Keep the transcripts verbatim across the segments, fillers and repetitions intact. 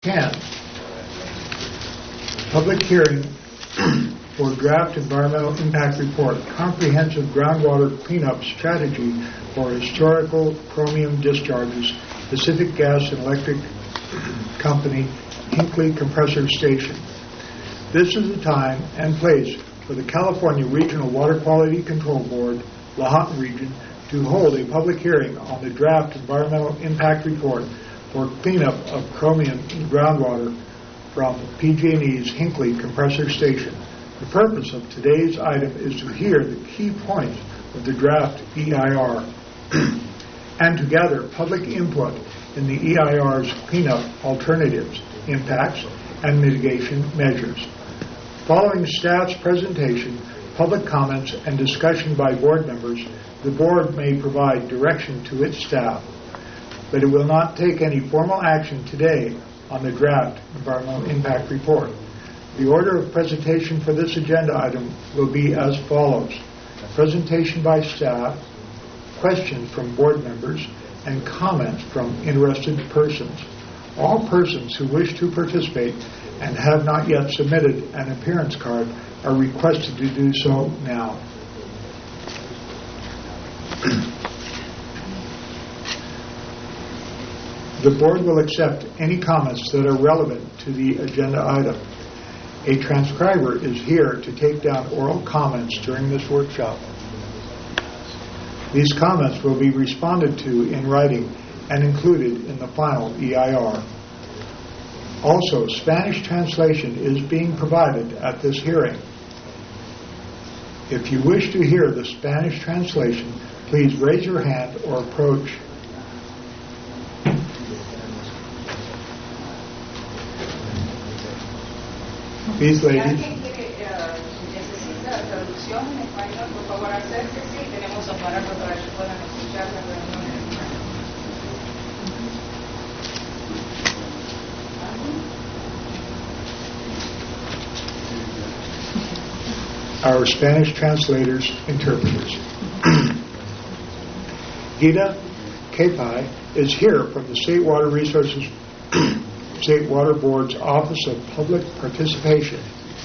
ten. Public hearing for draft environmental impact report, comprehensive groundwater cleanup strategy for historical chromium discharges, Pacific Gas and Electric Company, Hinkley Compressor Station. This is the time and place for the California Regional Water Quality Control Board, Lahontan Region, to hold a public hearing on the draft environmental impact report for cleanup of chromium in groundwater from P G and E's Hinkley Compressor Station. The purpose of today's item is to hear the key points of the draft E I R and to gather public input in the E I R's cleanup alternatives, impacts, and mitigation measures. Following staff's presentation, public comments, and discussion by board members, the board may provide direction to its staff, but it will not take any formal action today on the draft environmental impact report. The order of presentation for this agenda item will be as follows: presentation by staff, questions from board members, and comments from interested persons. All persons who wish to participate and have not yet submitted an appearance card are requested to do so now. The board will accept any comments that are relevant to the agenda item. A transcriber is here to take down oral comments during this workshop. These comments will be responded to in writing and included in the final E I R. Also, Spanish translation is being provided at this hearing. If you wish to hear the Spanish translation, please raise your hand or approach these ladies. Our Spanish translators, interpreters. Gita Kepai is here from the State Water Resources State Water Board's Office of Public Participation,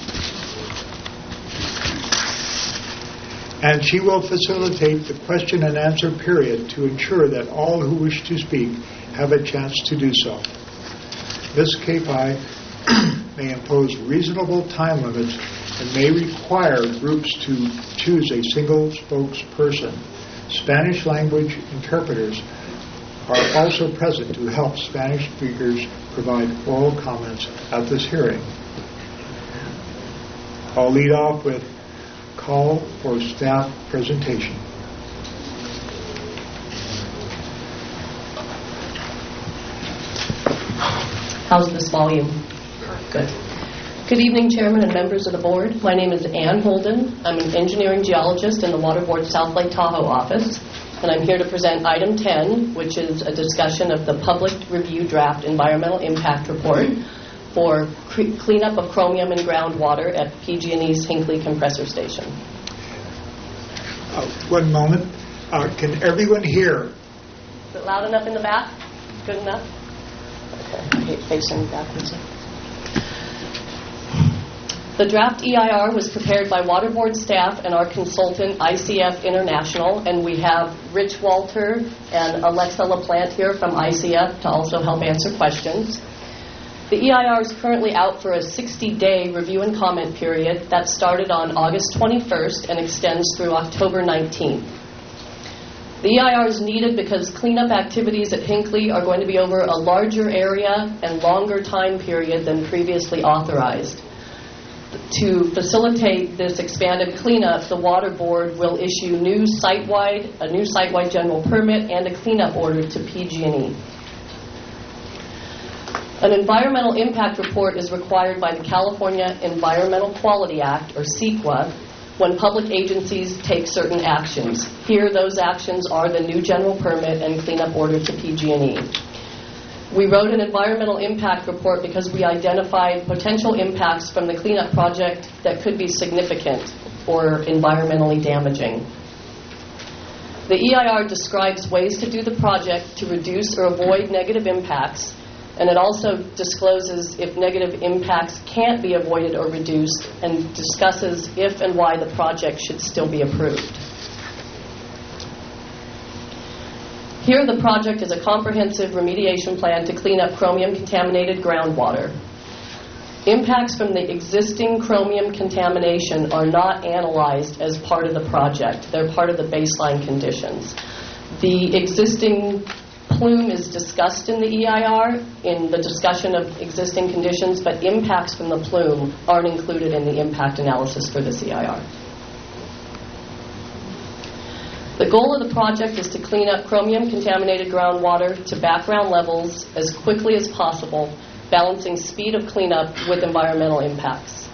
and she will facilitate the question and answer period to ensure that all who wish to speak have a chance to do so. Miz Kepai may impose reasonable time limits and may require groups to choose a single spokesperson. Spanish language interpreters are also present to help Spanish speakers provide oral comments at this hearing. I'll lead off with call for staff presentation. How's this volume? Good. Good evening, Chairman and members of the board. My name is Ann Holden. I'm an engineering geologist in the Water Board South Lake Tahoe office, and I'm here to present item ten, which is a discussion of the public review draft environmental impact report for cre- cleanup of chromium in groundwater at P G and E's Hinkley Compressor Station. Uh, one moment. Uh, can everyone hear? Is it loud enough in the back? Good enough? Okay, I hate facing backwards. The draft E I R was prepared by Water Board staff and our consultant, I C F International, and we have Rich Walter and Alexa LaPlante here from I C F to also help answer questions. The E I R is currently out for a sixty-day review and comment period that started on August twenty-first and extends through October nineteenth. The E I R is needed because cleanup activities at Hinkley are going to be over a larger area and longer time period than previously authorized. To facilitate this expanded cleanup, the Water Board will issue new site-wide, a new site-wide general permit and a cleanup order to P G and E. An environmental impact report is required by the California Environmental Quality Act, or CEQA, when public agencies take certain actions. Here, those actions are the new general permit and cleanup order to P G and E. We wrote an environmental impact report because we identified potential impacts from the cleanup project that could be significant or environmentally damaging. The E I R describes ways to do the project to reduce or avoid negative impacts And it also discloses if negative impacts can't be avoided or reduced, and discusses if and why the project should still be approved. Here, the project is a comprehensive remediation plan to clean up chromium-contaminated groundwater. Impacts from the existing chromium contamination are not analyzed as part of the project. They're part of the baseline conditions. The existing plume is discussed in the E I R in the discussion of existing conditions, but impacts from the plume aren't included in the impact analysis for this E I R. The goal of the project is to clean up chromium-contaminated groundwater to background levels as quickly as possible, balancing speed of cleanup with environmental impacts.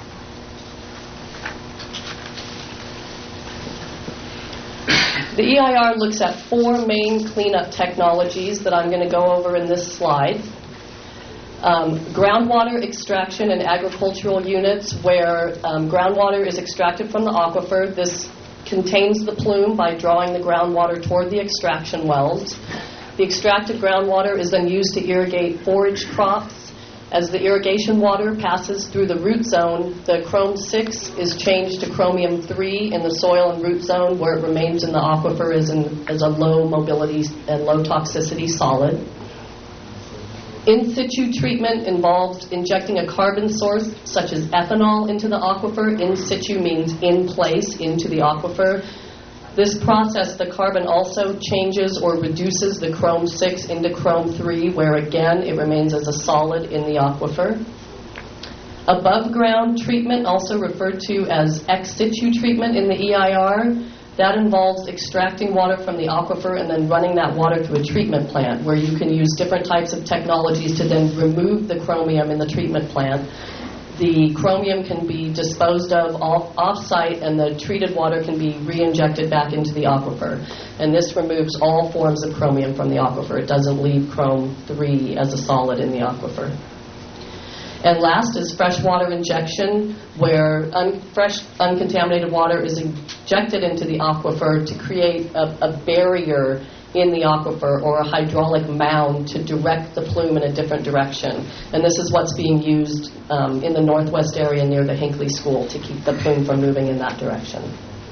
The E I R looks at four main cleanup technologies that I'm going to go over in this slide. Um, groundwater extraction and agricultural units, where um, groundwater is extracted from the aquifer. This contains the plume by drawing the groundwater toward the extraction wells. The extracted groundwater is then used to irrigate forage crops. As the irrigation water passes through the root zone, the chrome six is changed to chromium three in the soil and root zone, where it remains in the aquifer as, in, as a low mobility and low toxicity solid. In situ treatment involves injecting a carbon source, such as ethanol, into the aquifer. In situ means in place into the aquifer. This process, the carbon also changes or reduces the chrome six into chrome three, where again it remains as a solid in the aquifer. Above ground treatment, also referred to as ex situ treatment in the E I R, that involves extracting water from the aquifer and then running that water through a treatment plant, where you can use different types of technologies to then remove the chromium in the treatment plant. The chromium can be disposed of off, off-site, and the treated water can be re-injected back into the aquifer. And this removes all forms of chromium from the aquifer. It doesn't leave chrome three as a solid in the aquifer. And last is freshwater injection, where un- fresh, uncontaminated water is injected into the aquifer to create a, a barrier in the aquifer, or a hydraulic mound to direct the plume in a different direction. And this is what's being used um, in the northwest area near the Hinckley School to keep the plume from moving in that direction.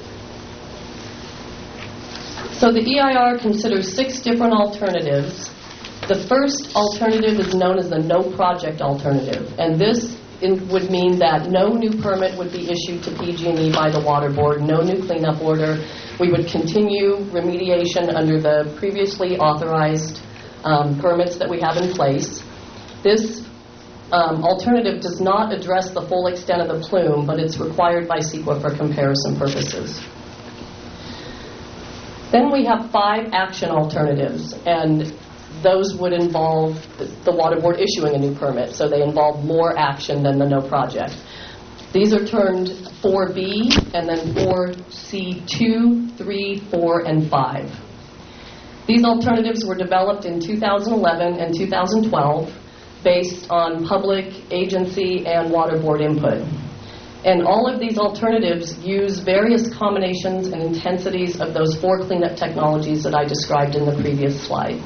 So the E I R considers six different alternatives. The first alternative is known as the no project alternative, and this in, would mean that no new permit would be issued to P G and E by the Water Board, no new cleanup order. We would continue remediation under the previously authorized um, permits that we have in place. This um, alternative does not address the full extent of the plume, but it's required by CEQA for comparison purposes. Then we have five action alternatives, and those would involve the Water Board issuing a new permit, so they involve more action than the no project. These are termed four B and then four C two, three, four, and five. These alternatives were developed in two thousand eleven and two thousand twelve based on public, agency, and Water Board input. And all of these alternatives use various combinations and intensities of those four cleanup technologies that I described in the previous slide.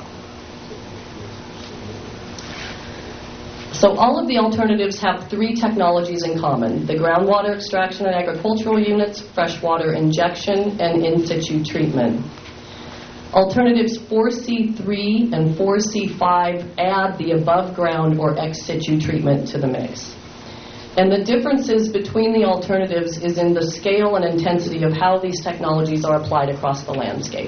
So all of the alternatives have three technologies in common: the groundwater extraction and agricultural units, freshwater injection, and in situ treatment. Alternatives four C three and four C five add the above ground or ex situ treatment to the mix. And the differences between the alternatives is in the scale and intensity of how these technologies are applied across the landscape.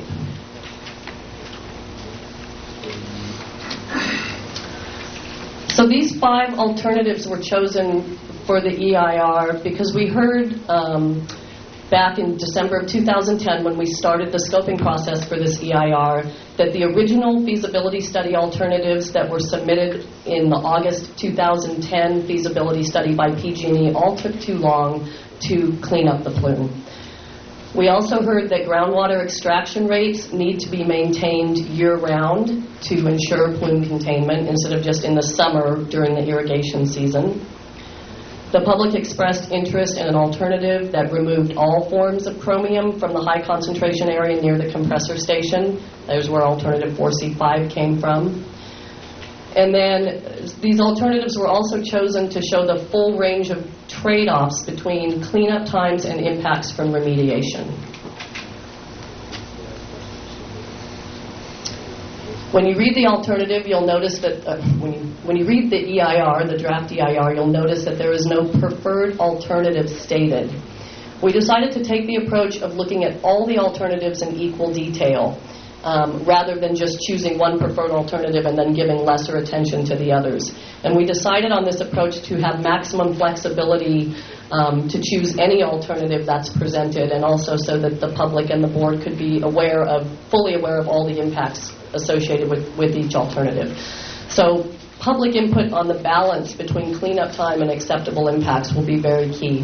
So these five alternatives were chosen for the E I R because we heard um, back in December of two thousand ten, when we started the scoping process for this E I R, that the original feasibility study alternatives that were submitted in the August two thousand ten feasibility study by P G and E all took too long to clean up the plume. We also heard that groundwater extraction rates need to be maintained year-round to ensure plume containment instead of just in the summer during the irrigation season. The public expressed interest in an alternative that removed all forms of chromium from the high concentration area near the compressor station. There's where alternative four C five came from. And then these alternatives were also chosen to show the full range of trade-offs between cleanup times and impacts from remediation. When you read the alternative, you'll notice that uh, when you when you read the E I R, the draft E I R, you'll notice that there is no preferred alternative stated. We decided to take the approach of looking at all the alternatives in equal detail, um, rather than just choosing one preferred alternative and then giving lesser attention to the others. And we decided on this approach to have maximum flexibility um, to choose any alternative that's presented, and also so that the public and the board could be aware of, fully aware of all the impacts associated with, with each alternative. So public input on the balance between cleanup time and acceptable impacts will be very key.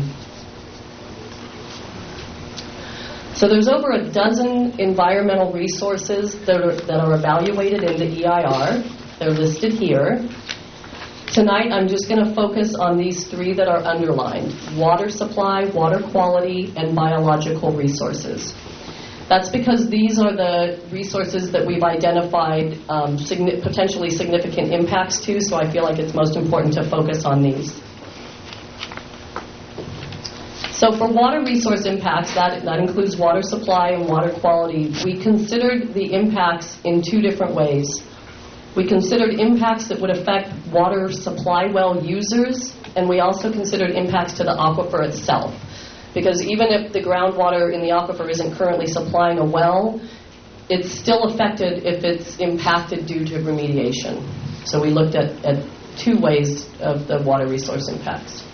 So there's over a dozen environmental resources that are, that are evaluated in the E I R. They're listed here. Tonight I'm just going to focus on these three that are underlined: water supply, water quality, and biological resources. That's because these are the resources that we've identified um, signi- potentially significant impacts to, so I feel like it's most important to focus on these. So for water resource impacts, that, that includes water supply and water quality, we considered the impacts in two different ways. We considered impacts that would affect water supply well users, and we also considered impacts to the aquifer itself. Because even if the groundwater in the aquifer isn't currently supplying a well, it's still affected if it's impacted due to remediation. So we looked at, at two ways of the water resource impacts.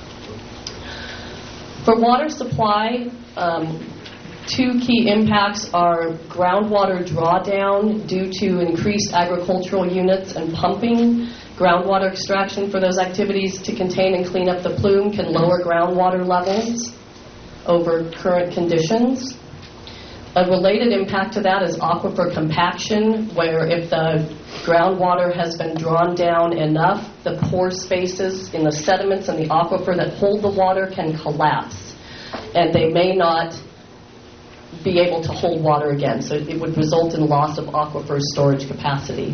For water supply, um, two key impacts are groundwater drawdown due to increased agricultural units and pumping. Groundwater extraction for those activities to contain and clean up the plume can lower groundwater levels over current conditions. A related impact to that is aquifer compaction, where if the groundwater has been drawn down enough, the pore spaces in the sediments and the aquifer that hold the water can collapse, and they may not be able to hold water again. So it would result in loss of aquifer storage capacity.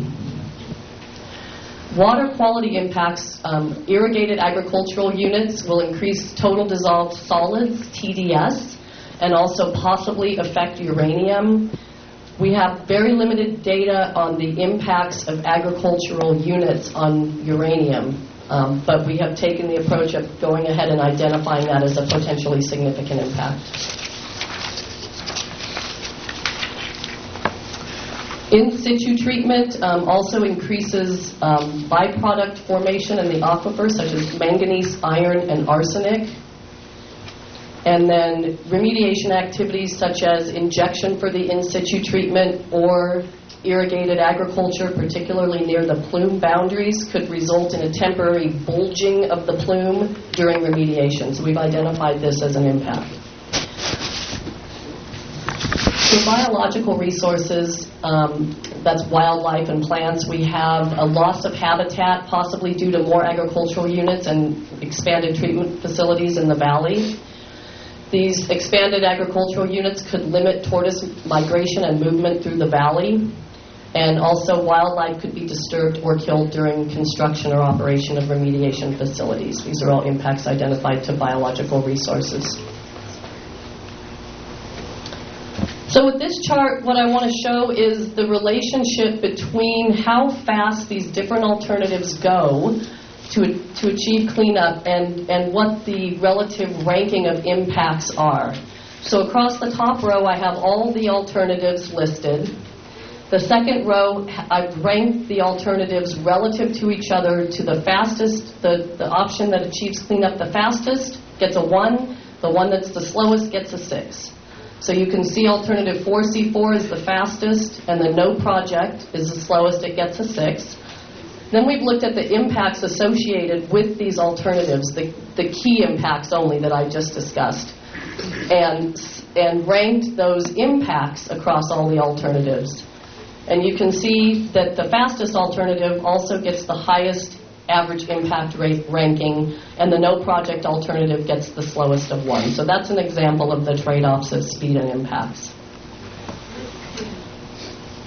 Water quality impacts, um, irrigated agricultural units will increase total dissolved solids, T D S, and also possibly affect uranium. We have very limited data on the impacts of agricultural units on uranium, um, but we have taken the approach of going ahead and identifying that as a potentially significant impact. In situ treatment um, also increases um, byproduct formation in the aquifer, such as manganese, iron, and arsenic. And then remediation activities such as injection for the in situ treatment or irrigated agriculture, particularly near the plume boundaries, could result in a temporary bulging of the plume during remediation. So we've identified this as an impact. For biological resources, um, that's wildlife and plants, we have a loss of habitat, possibly due to more agricultural units and expanded treatment facilities in the valley. These expanded agricultural units could limit tortoise migration and movement through the valley, and also wildlife could be disturbed or killed during construction or operation of remediation facilities. These are all impacts identified to biological resources. So with this chart, what I want to show is the relationship between how fast these different alternatives go to to achieve cleanup and, and what the relative ranking of impacts are. So across the top row, I have all the alternatives listed. The second row, I've ranked the alternatives relative to each other to the fastest. The, the option that achieves cleanup the fastest gets a one. The one that's the slowest gets a six. So you can see alternative four C four is the fastest, and the no project is the slowest, it gets a six. Then we've looked at the impacts associated with these alternatives, the, the key impacts only that I just discussed, and, and ranked those impacts across all the alternatives. And you can see that the fastest alternative also gets the highest average impact rate ranking, and the no project alternative gets the slowest of one. So that's an example of the trade-offs of speed and impacts.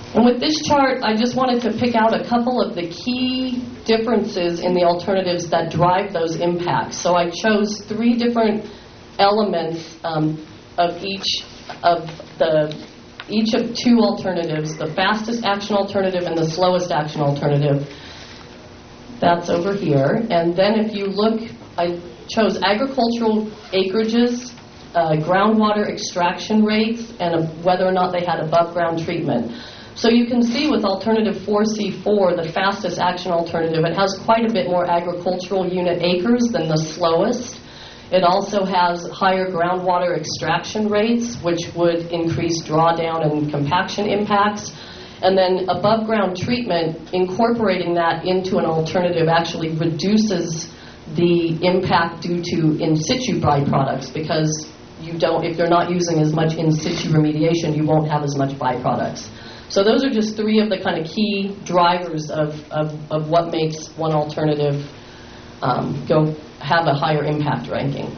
And with this chart, I just wanted to pick out a couple of the key differences in the alternatives that drive those impacts. So I chose three different elements um, of each of the each of two alternatives, the fastest action alternative and the slowest action alternative. That's over here. And then if you look, I chose agricultural acreages, uh, groundwater extraction rates, and uh, whether or not they had above ground treatment. So you can see with alternative four C four, the fastest action alternative, it has quite a bit more agricultural unit acres than the slowest. It also has higher groundwater extraction rates, which would increase drawdown and compaction impacts. And then above ground treatment, incorporating that into an alternative actually reduces the impact due to in situ byproducts, because you don't, if you're not using as much in situ remediation, you won't have as much byproducts. So those are just three of the kind of key drivers of, of, of what makes one alternative um, go have a higher impact ranking.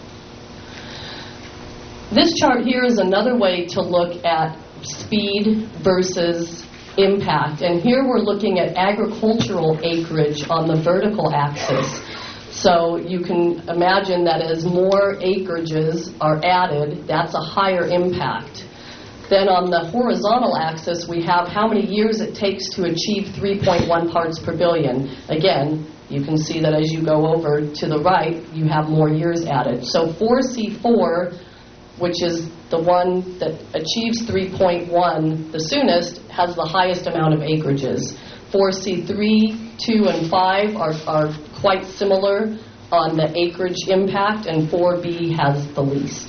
This chart here is another way to look at speed versus impact. And here we're looking at agricultural acreage on the vertical axis. So you can imagine that as more acreages are added, that's a higher impact. Then on the horizontal axis, we have how many years it takes to achieve three point one parts per billion. Again, you can see that as you go over to the right, you have more years added. So four C four, which is the one that achieves three point one the soonest, has the highest amount of acreages. four C three, two, and five are, are quite similar on the acreage impact, and four B has the least.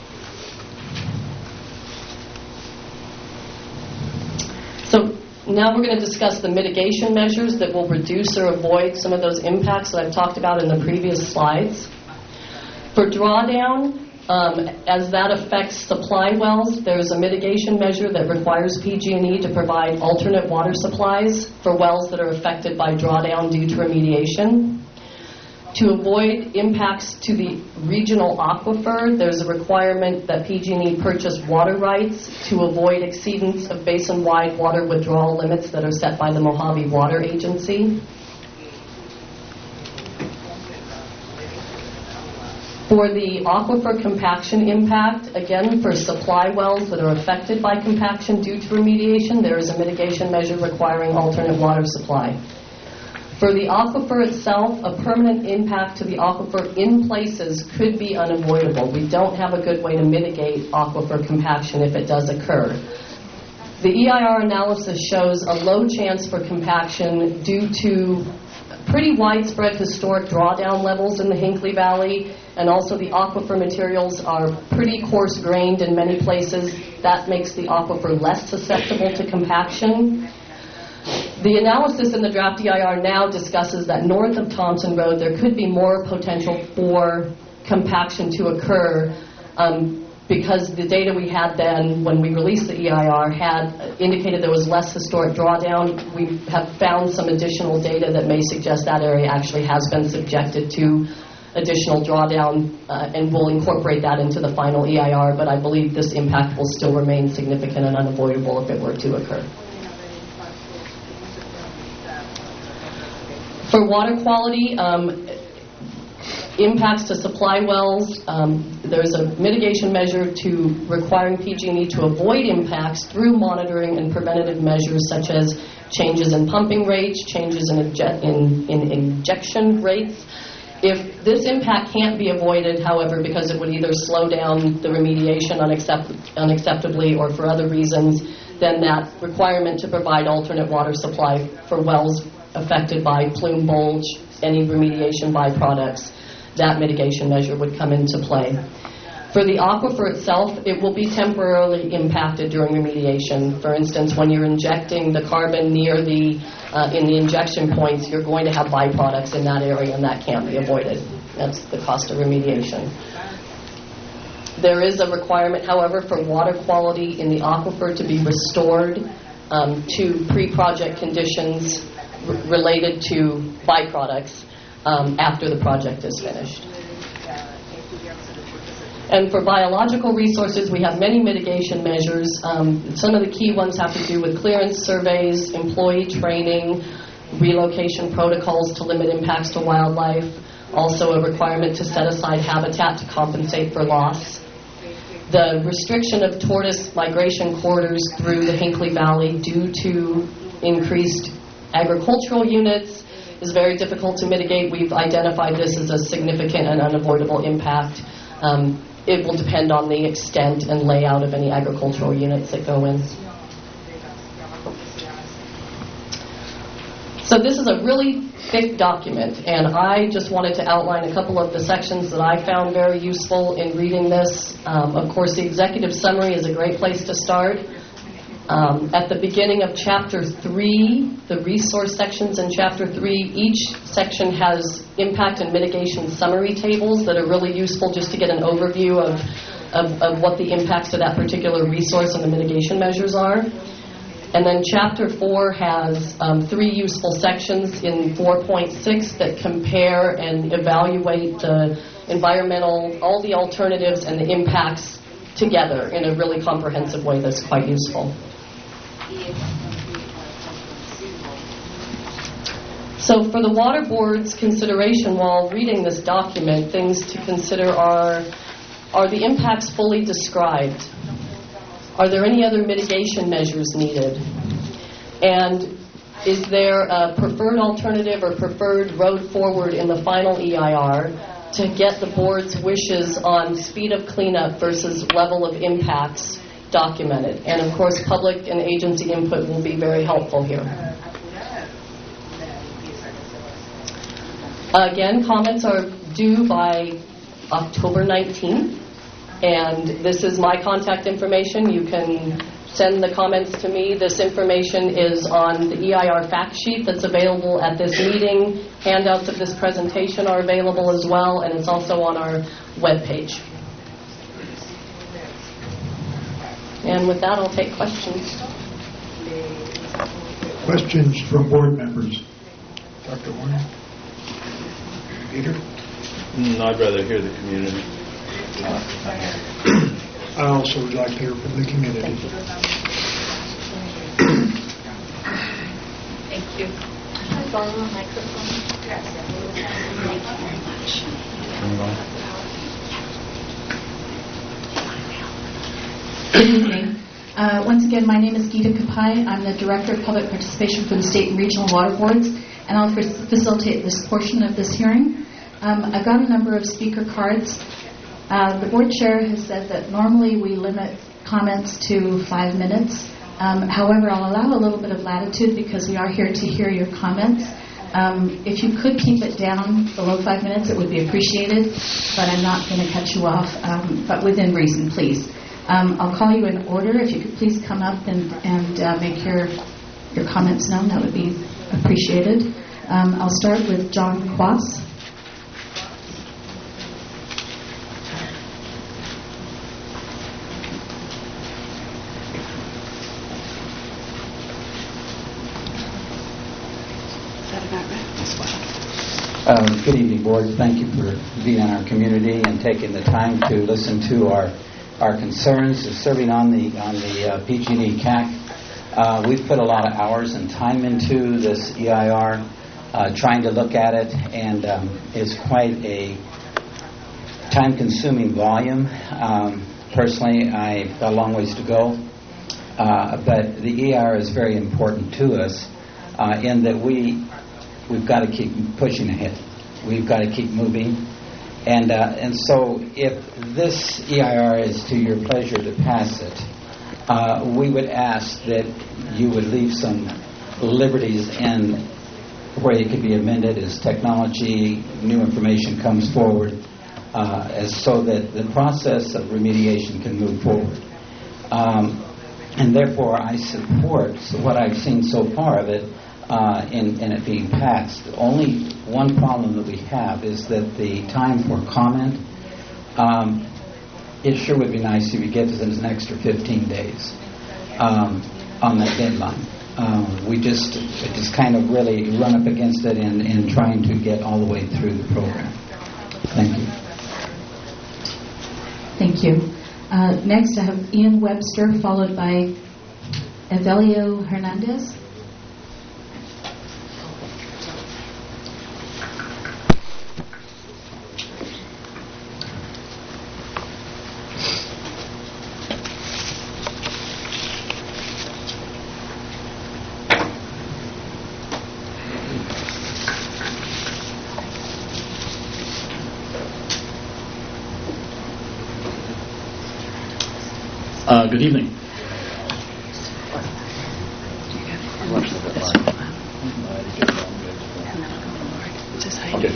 So now we're going to discuss the mitigation measures that will reduce or avoid some of those impacts that I've talked about in the previous slides. For drawdown, um, as that affects supply wells, there's a mitigation measure that requires P G and E to provide alternate water supplies for wells that are affected by drawdown due to remediation. To avoid impacts to the regional aquifer, there's a requirement that P G and E purchase water rights to avoid exceedance of basin-wide water withdrawal limits that are set by the Mojave Water Agency. For the aquifer compaction impact, again, for supply wells that are affected by compaction due to remediation, there is a mitigation measure requiring alternate water supply. For the aquifer itself, a permanent impact to the aquifer in places could be unavoidable. We don't have a good way to mitigate aquifer compaction if it does occur. The E I R analysis shows a low chance for compaction due to pretty widespread historic drawdown levels in the Hinckley Valley, and also the aquifer materials are pretty coarse-grained in many places. That makes the aquifer less susceptible to compaction. The analysis in the draft E I R now discusses that north of Thompson Road there could be more potential for compaction to occur um, because the data we had then when we released the E I R had indicated there was less historic drawdown. We have found some additional data that may suggest that area actually has been subjected to additional drawdown, uh, and we'll incorporate that into the final E I R, but I believe this impact will still remain significant and unavoidable if it were to occur. For water quality, um, impacts to supply wells, um, there's a mitigation measure to requiring P G and E to avoid impacts through monitoring and preventative measures such as changes in pumping rates, changes in, inje- in, in injection rates. If this impact can't be avoided, however, because it would either slow down the remediation unaccept- unacceptably or for other reasons, then that requirement to provide alternate water supply for wells affected by plume bulge, any remediation byproducts, that mitigation measure would come into play. For the aquifer itself, it will be temporarily impacted during remediation. For instance, when you're injecting the carbon near the, uh, in the injection points, you're going to have byproducts in that area, and that can't be avoided. That's the cost of remediation. There is a requirement, however, for water quality in the aquifer to be restored um, to pre-project conditions r- related to byproducts um, after the project is finished. And for biological resources, we have many mitigation measures. Um, some of the key ones have to do with clearance surveys, employee training, relocation protocols to limit impacts to wildlife, also a requirement to set aside habitat to compensate for loss. The restriction of tortoise migration corridors through the Hinckley Valley due to increased agricultural units is very difficult to mitigate. We've identified this as a significant and unavoidable impact. Um, it will depend on the extent and layout of any agricultural units that go in. So this is a really thick document, and I just wanted to outline a couple of the sections that I found very useful in reading this. Um, of course, the executive summary is a great place to start. Um, at the beginning of Chapter three, the resource sections in Chapter three, each section has impact and mitigation summary tables that are really useful just to get an overview of, of, of what the impacts of that particular resource and the mitigation measures are. And then Chapter four has um, three useful sections in four point six that compare and evaluate the environmental, all the alternatives and the impacts together in a really comprehensive way that's quite useful. So for the Water Board's consideration while reading this document, things to consider are, are the impacts fully described? Are there any other mitigation measures needed? And is there a preferred alternative or preferred road forward in the final E I R to get the board's wishes on speed of cleanup versus level of impacts documented? And of course, public and agency input will be very helpful here. Again, comments are due by October nineteenth. And this is my contact information. You can send the comments to me. This information is on the E I R fact sheet that's available at this meeting. Handouts of this presentation are available as well, and it's also on our webpage. And with that, I'll take questions. Questions from board members? Doctor Warner? Peter? Mm, I'd rather hear the community. I also would like to hear from the community. Thank you. Can I borrow a microphone? Thank you very much. Good evening. Uh, once again, my name is Geeta Kapai. I'm the Director of Public Participation for the State and Regional Water Boards, and I'll facilitate this portion of this hearing. Um, I've got a number of speaker cards. Uh, the board chair has said that normally we limit comments to five minutes. Um, however, I'll allow a little bit of latitude because we are here to hear your comments. Um, if you could keep it down below five minutes, it would be appreciated, but I'm not going to cut you off, um, but within reason, please. Um, I'll call you in order. If you could please come up and, and uh, make your, your comments known, that would be appreciated. Um, I'll start with John Quass. Um, good evening, Board. Thank you for being in our community and taking the time to listen to our our concerns, serving on the on the uh, P G and E C A C. Uh, we've put a lot of hours and time into this E I R, uh, trying to look at it, and um, it's quite a time-consuming volume. Um, personally, I've got a long ways to go, uh, but the E I R is very important to us uh, in that we. We've got to keep pushing ahead. We've got to keep moving. And uh, and so if this E I R is to your pleasure to pass it, uh, we would ask that you would leave some liberties in where it could be amended as technology, new information comes forward, uh, as so that the process of remediation can move forward. Um, and therefore, I support what I've seen so far of it, Uh, in, in it being passed. Only one problem that we have is that the time for comment, um, it sure would be nice if you get us an extra fifteen days um, on that deadline. Um, we just just kind of really run up against it in, in trying to get all the way through the program. Thank you. Thank you. Uh, next, I have Ian Webster, followed by Evelio Hernandez. Uh, good evening. Okay.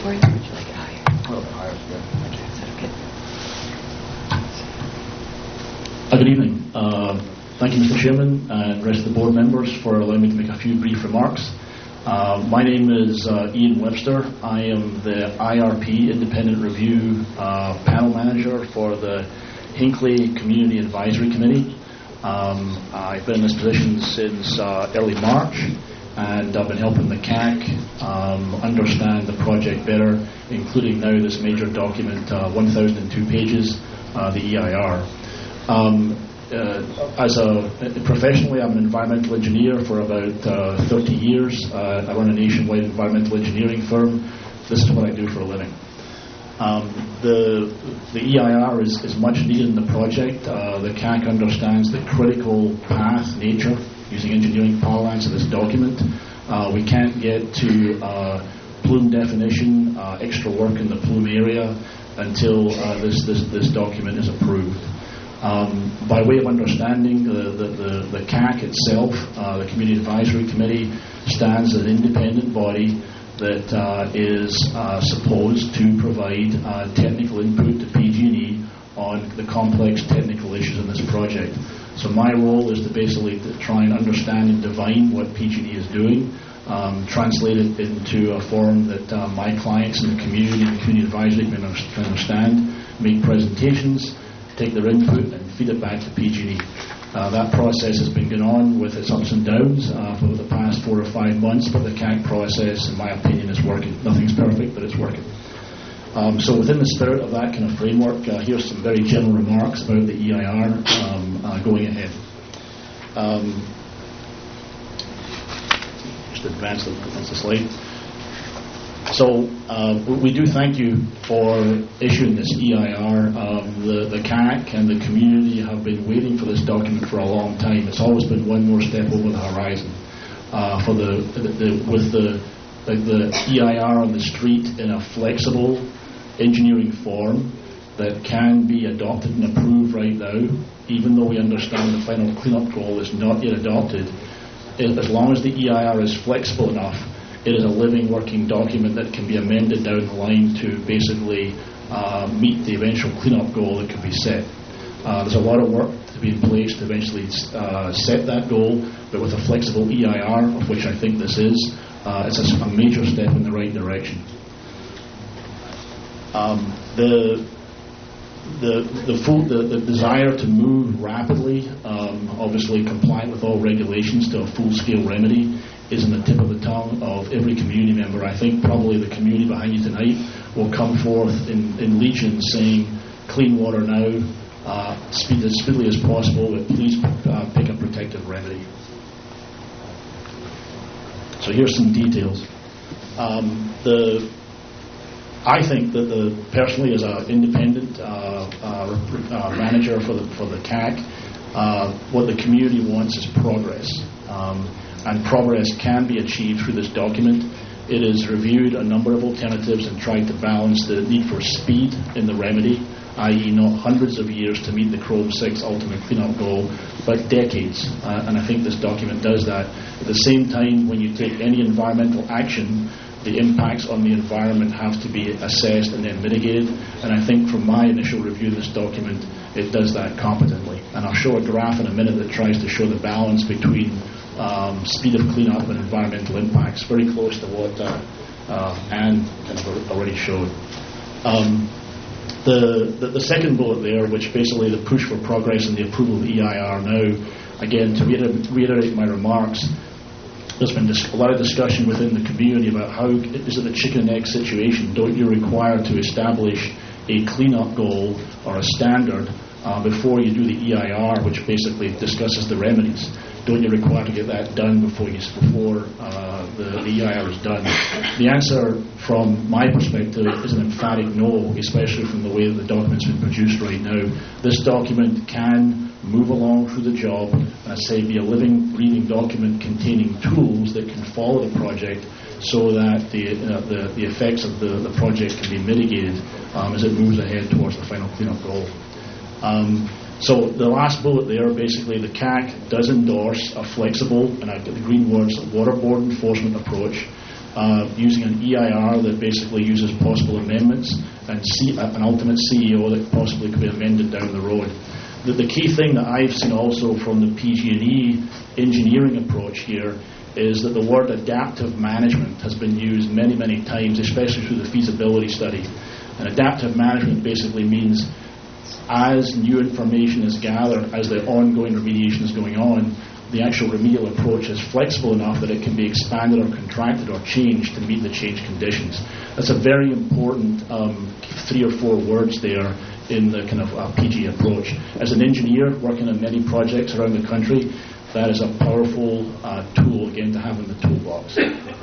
Uh, good evening. Uh, thank you, Mister Chairman, and the rest of the board members for allowing me to make a few brief remarks. Uh, my name is uh, Ian Webster. I am the I R P Independent Review uh, Panel Manager for the Hinckley Community Advisory Committee. Um, I've been in this position since uh, early March, and I've been helping the C A C um, understand the project better, including now this major document, uh, one thousand two pages, uh, the E I R. Um, uh, as a professionally, I'm an environmental engineer for about uh, thirty years. Uh, I run a nationwide environmental engineering firm. This is what I do for a living. Um, the the E I R is, is much needed in the project. Uh, the C A C understands the critical path nature, using engineering parlance, of this document. Uh, we can't get to uh, plume definition, uh, extra work in the plume area, until uh, this, this, this document is approved. Um, by way of understanding, the, the, the, the C A C itself, uh, the Community Advisory Committee, stands as an independent body that uh, is uh, supposed to provide uh, technical input to P G and E on the complex technical issues in this project. So my role is to basically to try and understand and divine what P G and E is doing, um, translate it into a form that uh, my clients in the community and the community advisory can understand, make presentations, take their input and feed it back to P G and E. Uh, that process has been going on with its ups and downs uh, for the past four or five months, but the C A C process, in my opinion, is working. Nothing's perfect, but it's working. Um, so within the spirit of that kind of framework, uh, here's some very general remarks about the E I R um, uh, going ahead. Um, just advance the, advance the slide. So uh, we do thank you for issuing this E I R. Um, the, the C A C and the community have been waiting for this document for a long time. It's always been one more step over the horizon. Uh, for the, the, the with the, the the E I R on the street in a flexible engineering form that can be adopted and approved right now, even though we understand the final cleanup goal is not yet adopted. As long as the E I R is flexible enough, it is a living, working document that can be amended down the line to basically uh, meet the eventual cleanup goal that could be set. Uh, there's a lot of work to be in place to eventually uh, set that goal, but with a flexible E I R, of which I think this is, uh, it's a, a major step in the right direction. Um, the The the, full, the the desire to move rapidly, um, obviously compliant with all regulations to a full-scale remedy, is in the tip of the tongue of every community member. I think probably the community behind you tonight will come forth in, in legion saying, clean water now, uh, speed as speedily as possible, but please uh, pick a protective remedy. So here's some details. Um, the I think that the personally, as an independent uh, uh, uh, manager for the for the C A C, uh, what the community wants is progress, um, and progress can be achieved through this document. It has reviewed a number of alternatives and tried to balance the need for speed in the remedy, that is, not hundreds of years to meet the Chrome six ultimate cleanup goal, but decades. Uh, and I think this document does that. At the same time, when you take any environmental action, the impacts on the environment have to be assessed and then mitigated. And I think from my initial review of this document, it does that competently. And I'll show a graph in a minute that tries to show the balance between um, speed of cleanup and environmental impacts, very close to what uh, uh, Anne kind of already showed. Um, the, the, the second bullet there, which basically the push for progress and the approval of the E I R now, again, to reiter- reiterate my remarks, there's been a lot of discussion within the community about how is it a chicken and egg situation. Don't you require to establish a cleanup goal or a standard uh, before you do the E I R, which basically discusses the remedies? Don't you require to get that done before you, before uh, the, the E I R is done? The answer, from my perspective, is an emphatic no, especially from the way that the document's been produced right now. This document can move along through the job, and I say be a living, breathing document containing tools that can follow the project so that the uh, the, the effects of the, the project can be mitigated um, as it moves ahead towards the final cleanup goal. Um, So the last bullet there, basically the C A C does endorse a flexible, and I've got the green words, waterborne enforcement approach, uh, using an E I R that basically uses possible amendments and C, uh, an ultimate C E O that possibly could be amended down the road. The, the key thing that I've seen also from the P G and E engineering approach here is that the word adaptive management has been used many, many times, especially through the feasibility study. And adaptive management basically means as new information is gathered, as the ongoing remediation is going on, the actual remedial approach is flexible enough that it can be expanded or contracted or changed to meet the changed conditions. That's a very important um, three or four words there in the kind of uh, P G approach. As an engineer working on many projects around the country, that is a powerful uh, tool, again, to have in the toolbox.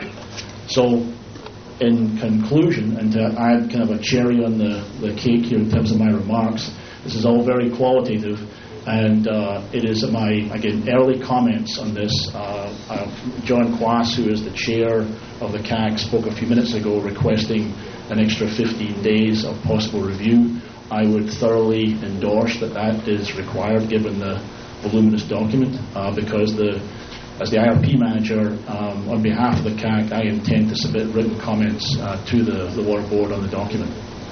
So, in conclusion, and to add kind of a cherry on the, the cake here in terms of my remarks, this is all very qualitative, and uh, it is my, again, early comments on this. Uh, uh, John Quass, who is the chair of the C A C, spoke a few minutes ago requesting an extra fifteen days of possible review. I would thoroughly endorse that that is required given the voluminous document, uh, because the as the I R P manager, um, on behalf of the C A C, I intend to submit written comments uh, to the, the Water Board on the document.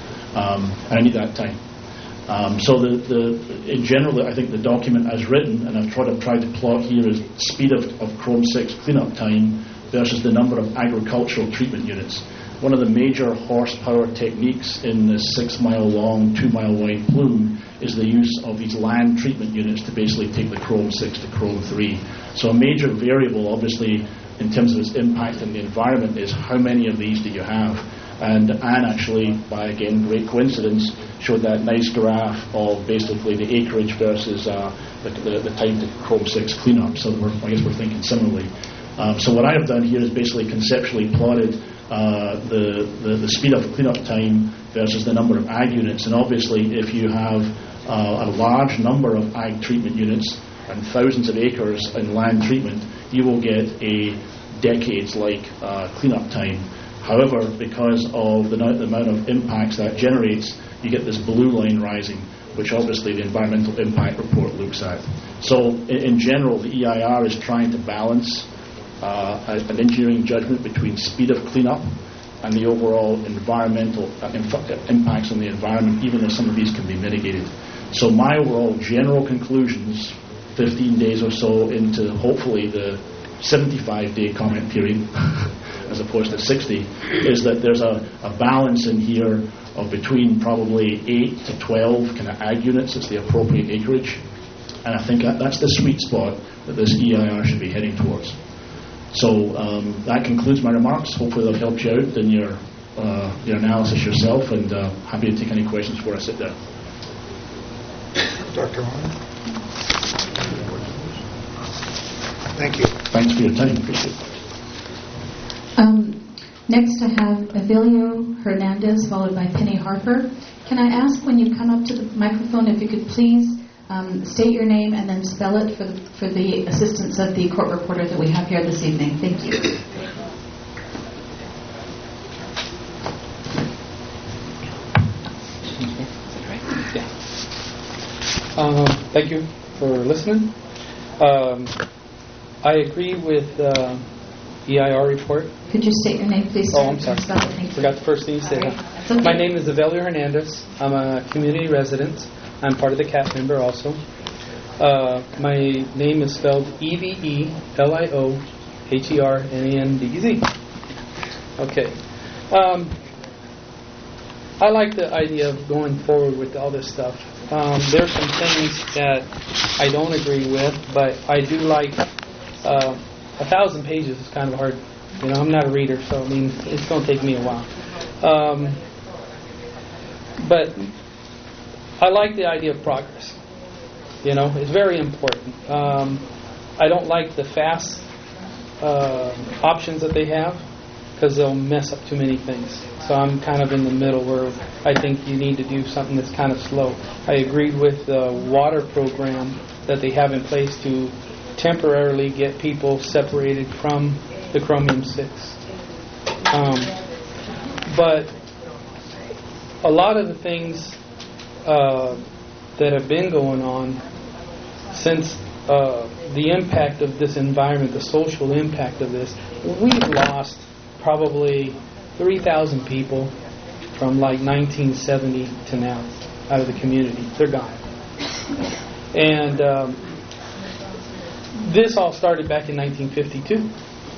Um, and I need that time. Um, so the, the, in general, I think the document as written, and I've tried to, tried to plot here, is speed of, of Chrome six cleanup time versus the number of agricultural treatment units. One of the major horsepower techniques in this six-mile-long, two-mile-wide plume is the use of these land treatment units to basically take the Chrome six to Chrome three. So a major variable, obviously, in terms of its impact on the environment is how many of these do you have. And Anne actually, by again great coincidence, showed that nice graph of basically the acreage versus uh, the, the, the time to Chrome six cleanup. So we're, I guess we're thinking similarly. Um, so what I have done here is basically conceptually plotted uh, the, the, the speed of cleanup time versus the number of ag units. And obviously, if you have uh, a large number of ag treatment units and thousands of acres in land treatment, you will get a decades-like uh, cleanup time. However, because of the, the amount of impacts that generates, you get this blue line rising, which obviously the environmental impact report looks at. So in, in general, the E I R is trying to balance uh, an engineering judgment between speed of cleanup and the overall environmental uh, inf- impacts on the environment, even though some of these can be mitigated. So my overall general conclusions, fifteen days or so into hopefully the seventy-five day comment period, as opposed to sixty, is that there's a, a balance in here of between probably eight to twelve kind of ag units. It's the appropriate acreage. And I think that, that's the sweet spot that this E I R should be heading towards. So um, that concludes my remarks. Hopefully that helped you out in your, uh, your analysis yourself, and uh, happy to take any questions before I sit down. Doctor Horn? Thank you. Thanks for your time. Appreciate it. Um, next, I have Avilio Hernandez, followed by Penny Harper. Can I ask, when you come up to the microphone, if you could please um, state your name and then spell it for the, for the assistance of the court reporter that we have here this evening. Thank you. Uh, thank you for listening. Um, I agree with uh, E I R report. Could you state your name, please? Oh, I'm sorry. Spell it. Thank you. Forgot the first thing you said. Right. Okay. My name is Avelio Hernandez. I'm a community resident. I'm part of the C A T member also. Uh, my name is spelled E V E L I O H E R N A N D E Z. Okay. Um, I like the idea of going forward with all this stuff. Um, there's some things that I don't agree with, but I do like uh, a thousand pages is kind of hard. You know, I'm not a reader, so I mean, it's going to take me a while. Um, but I like the idea of progress. You know, it's very important. Um, I don't like the fast uh, options that they have because they'll mess up too many things. So I'm kind of in the middle where I think you need to do something that's kind of slow. I agreed with the water program that they have in place to temporarily get people separated from the chromium six. Um, but a lot of the things uh, that have been going on since uh, the impact of this environment, the social impact of this, we've lost probably three thousand people from like nineteen seventy to now out of the community. They're gone. And um, this all started back in nineteen fifty-two.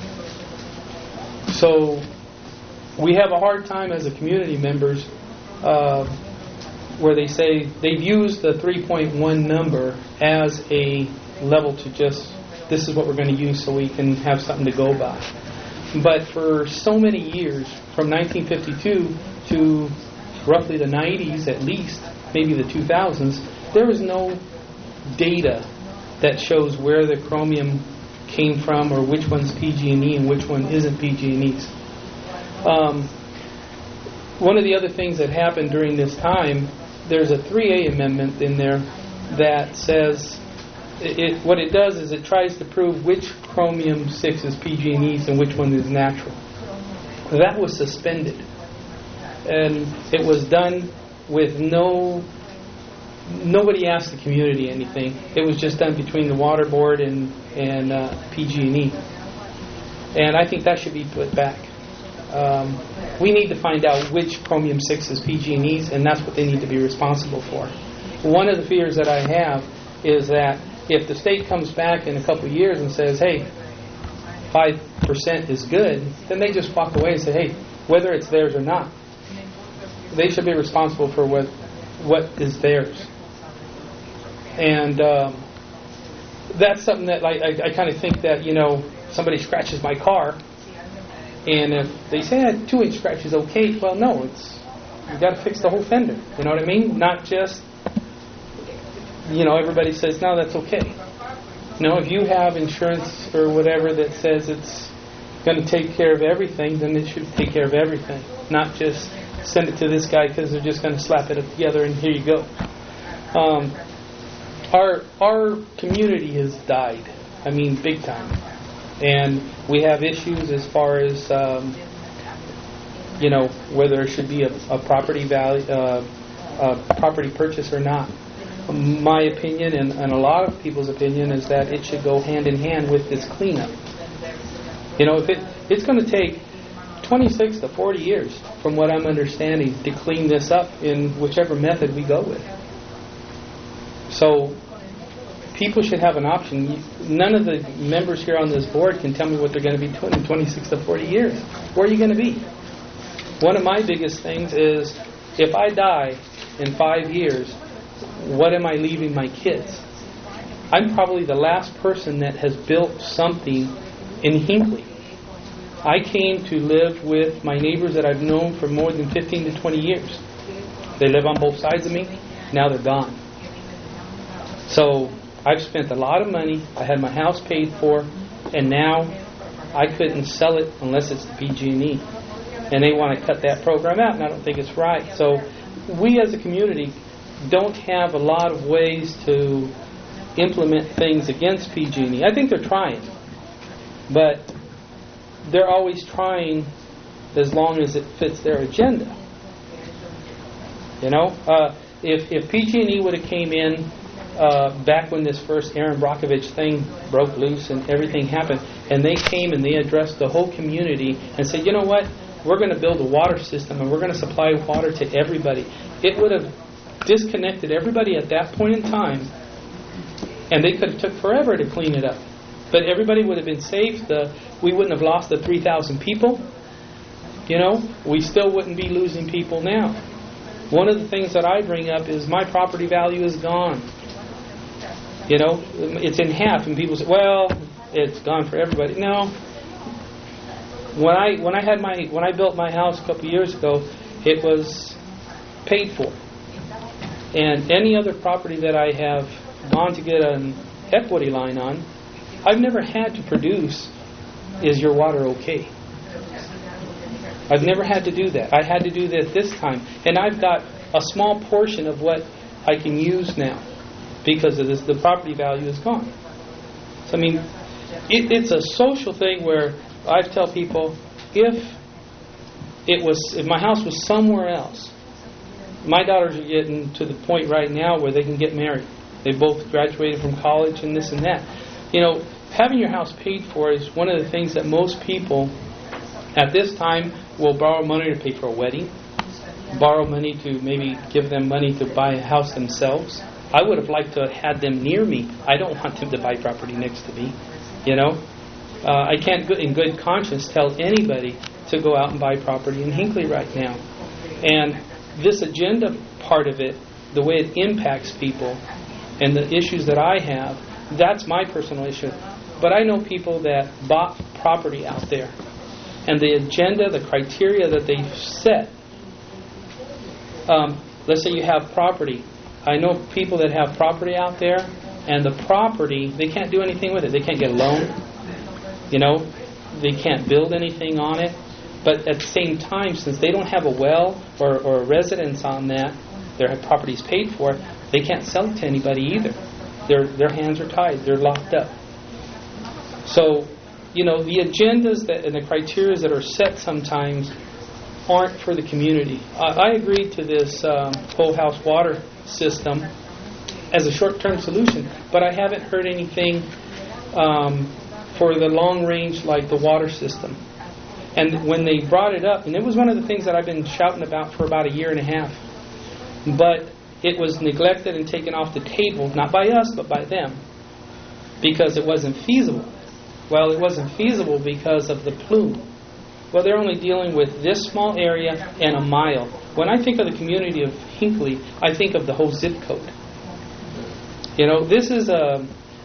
So we have a hard time as a community members uh, where they say they've used the three point one number as a level to just, this is what we're going to use so we can have something to go by. But for so many years, from nineteen fifty-two to roughly the nineties at least, maybe the two thousands, there was no data that shows where the chromium came from or which one's P G and E and which one isn't P G and E's. Um, one of the other things that happened during this time, there's a three A amendment in there that says, it, it, what it does is it tries to prove which chromium six is P G and E's and which one is natural. That was suspended. And it was done with no, nobody asked the community anything. It was just done between the water board and, and uh, P G and E. And I think that should be put back. Um, we need to find out which chromium six is P G and E's, and that's what they need to be responsible for. One of the fears that I have is that if the state comes back in a couple of years and says, hey, five percent is good, then they just walk away and say, hey, whether it's theirs or not, they should be responsible for what what is theirs. And um, that's something that like, I, I kind of think that, you know, somebody scratches my car, and if they say a two-inch scratch is okay, well, no, it's you got to fix the whole fender. You know what I mean? Not just, you know, everybody says, no, that's okay. You know, if you have insurance or whatever that says it's going to take care of everything, then it should take care of everything. Not just send it to this guy because they're just going to slap it together and here you go. Um, our our community has died. I mean, big time. And we have issues as far as, um, you know, whether there should be a, a property value, uh, a property purchase or not. My opinion, and, and a lot of people's opinion, is that it should go hand in hand with this cleanup. You know, if it it's going to take twenty-six to forty years, from what I'm understanding, to clean this up in whichever method we go with. So people should have an option. None of the members here on this board can tell me what they're going to be doing in twenty-six to forty years. Where are you going to be? One of my biggest things is, if I die in five years, what am I leaving my kids? I'm probably the last person that has built something in Hinckley. I came to live with my neighbors that I've known for more than fifteen to twenty years. They live on both sides of me. Now they're gone. So I've spent a lot of money. I had my house paid for, and now I couldn't sell it unless it's the P G and E. And they want to cut that program out, and I don't think it's right. So we as a community don't have a lot of ways to implement things against P G and E. I think they're trying, but they're always trying as long as it fits their agenda. You know, uh, if if P G and E would have came in uh, back when this first Aaron Brockovich thing broke loose and everything happened, and they came and they addressed the whole community and said, you know what, we're going to build a water system and we're going to supply water to everybody. It would have disconnected everybody at that point in time, and they could have took forever to clean it up. But everybody would have been safe. The, we wouldn't have lost the three thousand people. You know, we still wouldn't be losing people now. One of the things that I bring up is my property value is gone. You know, it's in half, and people say, well, it's gone for everybody. No. When I when I had my when I built my house a couple of years ago, it was paid for. And any other property that I have gone to get an equity line on, I've never had to produce, is your water okay? I've never had to do that. I had to do that this time. And I've got a small portion of what I can use now because of this. The property value is gone. So, I mean, it, it's a social thing where I tell people, if it was, if my house was somewhere else, my daughters are getting to the point right now where they can get married. They both graduated from college and this and that. You know, having your house paid for is one of the things that most people at this time will borrow money to pay for a wedding, borrow money to maybe give them money to buy a house themselves. I would have liked to have had them near me. I don't want them to buy property next to me. You know, uh, I can't in good conscience tell anybody to go out and buy property in Hinckley right now. And this agenda part of it, the way it impacts people and the issues that I have, that's my personal issue. But I know people that bought property out there, and the agenda, the criteria that they've set, um, let's say you have property. I know people that have property out there, and the property, they can't do anything with it. They can't get a loan. You know, they can't build anything on it. But at the same time, since they don't have a well or, or a residence on that, their property's paid for, they can't sell it to anybody either. Their their hands are tied. They're locked up. So, you know, the agendas that and the criteria that are set sometimes aren't for the community. I, I agreed to this um, whole house water system as a short-term solution, but I haven't heard anything um, for the long range like the water system. And when they brought it up, and it was one of the things that I've been shouting about for about a year and a half, but it was neglected and taken off the table, not by us, but by them, because it wasn't feasible. Well, it wasn't feasible because of the plume. Well, they're only dealing with this small area and a mile. When I think of the community of Hinckley, I think of the whole zip code. You know, this is a,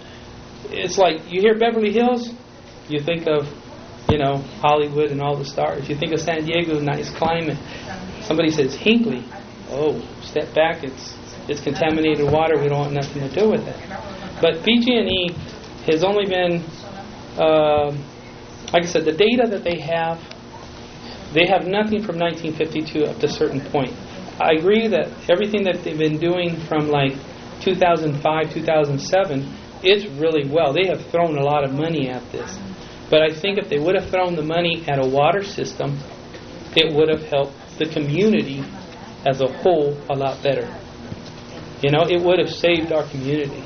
it's like you hear Beverly Hills, you think of, you know, Hollywood and all the stars. You think of San Diego, nice climate. Somebody says Hinckley, oh, step back, it's it's contaminated water, we don't want nothing to do with it. But P G and E has only been, uh, like I said, the data that they have, they have nothing from nineteen fifty-two up to a certain point. I agree that everything that they've been doing from like two thousand five, two thousand seven, it's really well. They have thrown a lot of money at this. But I think if they would have thrown the money at a water system, it would have helped the community as a whole a lot better. You know, it would have saved our community.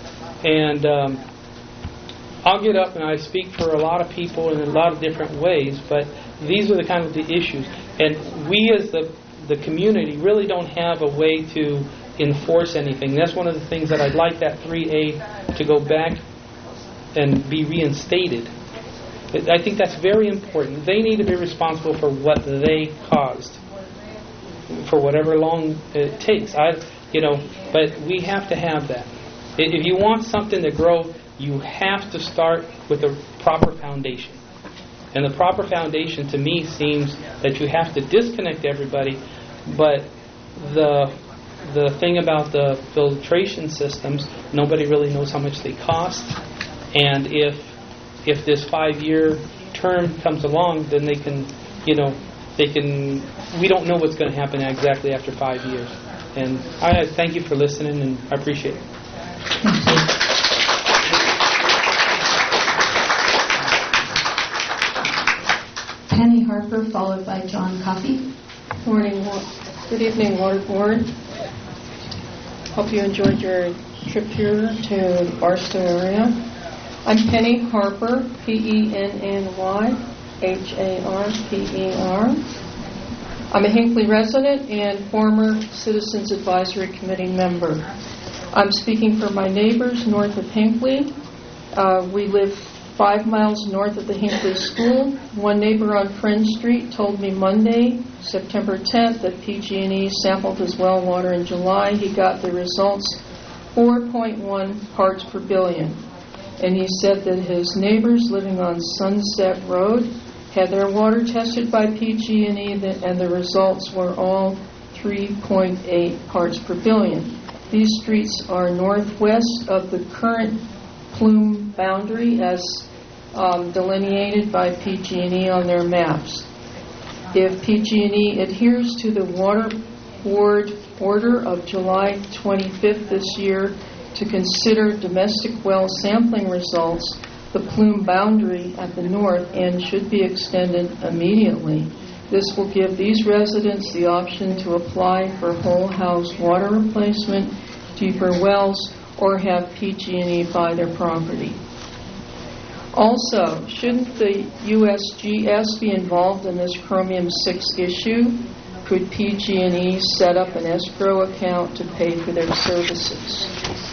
And um, I'll get up and I speak for a lot of people in a lot of different ways, but these are the kind of the issues. And we as the, the community really don't have a way to enforce anything. That's one of the things that I'd like that three A to go back and be reinstated. I think that's very important. They need to be responsible for what they caused, for whatever long it takes. I, you know, but we have to have that. If you want something to grow, you have to start with a proper foundation. And the proper foundation, to me, seems that you have to disconnect everybody. But the the thing about the filtration systems, nobody really knows how much they cost, and if If this five-year term comes along, then they can, you know, they can. We don't know what's going to happen exactly after five years. And I thank you for listening, and I appreciate it. Penny Harper, followed by John Coffey. Morning, good evening, Water Board. Hope you enjoyed your trip here to the Barstow area. I'm Penny Harper, P E N N Y H A R P E R. I'm a Hinckley resident and former Citizens Advisory Committee member. I'm speaking for my neighbors north of Hinckley. Uh, we live five miles north of the Hinckley School. One neighbor on Friend Street told me Monday, September tenth, that P G and E sampled his well water in July. He got the results four point one parts per billion. And he said that his neighbors living on Sunset Road had their water tested by P G and E, and the results were all three point eight parts per billion. These streets are northwest of the current plume boundary as um, delineated by P G and E on their maps. If P G and E adheres to the Water Board order of July twenty-fifth this year to consider domestic well sampling results, the plume boundary at the north end should be extended immediately. This will give these residents the option to apply for whole house water replacement, deeper wells, or have P G and E buy their property. Also, shouldn't the U S G S be involved in this chromium six issue? Could P G and E set up an escrow account to pay for their services?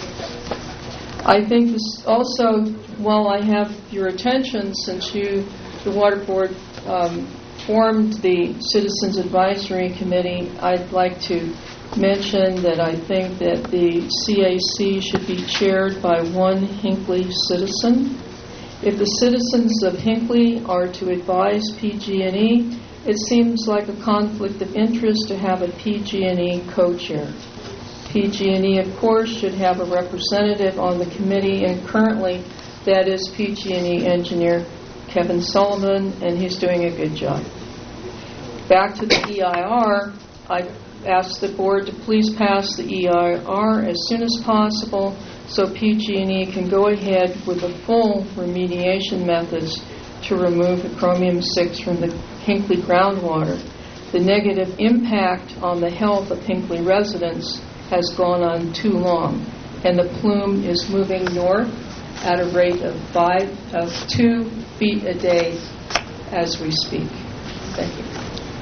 I think this also, while I have your attention, since you, the Water Board, um, formed the Citizens Advisory Committee, I'd like to mention that I think that the C A C should be chaired by one Hinckley citizen. If the citizens of Hinckley are to advise P G and E, it seems like a conflict of interest to have a P G and E co-chair. P G and E, of course, should have a representative on the committee, and currently that is P G and E engineer Kevin Sullivan, and he's doing a good job. Back to the E I R, I ask the board to please pass the E I R as soon as possible so P G and E can go ahead with the full remediation methods to remove the chromium six from the Hinckley groundwater. The negative impact on the health of Hinckley residents has gone on too long, and the plume is moving north at a rate of five of two feet a day as we speak. Thank you.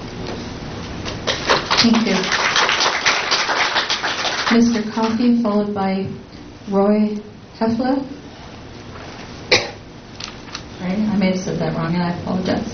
Thank you. Mister Coffey, followed by Roy Hefler. Right, I may have said that wrong, and I apologize.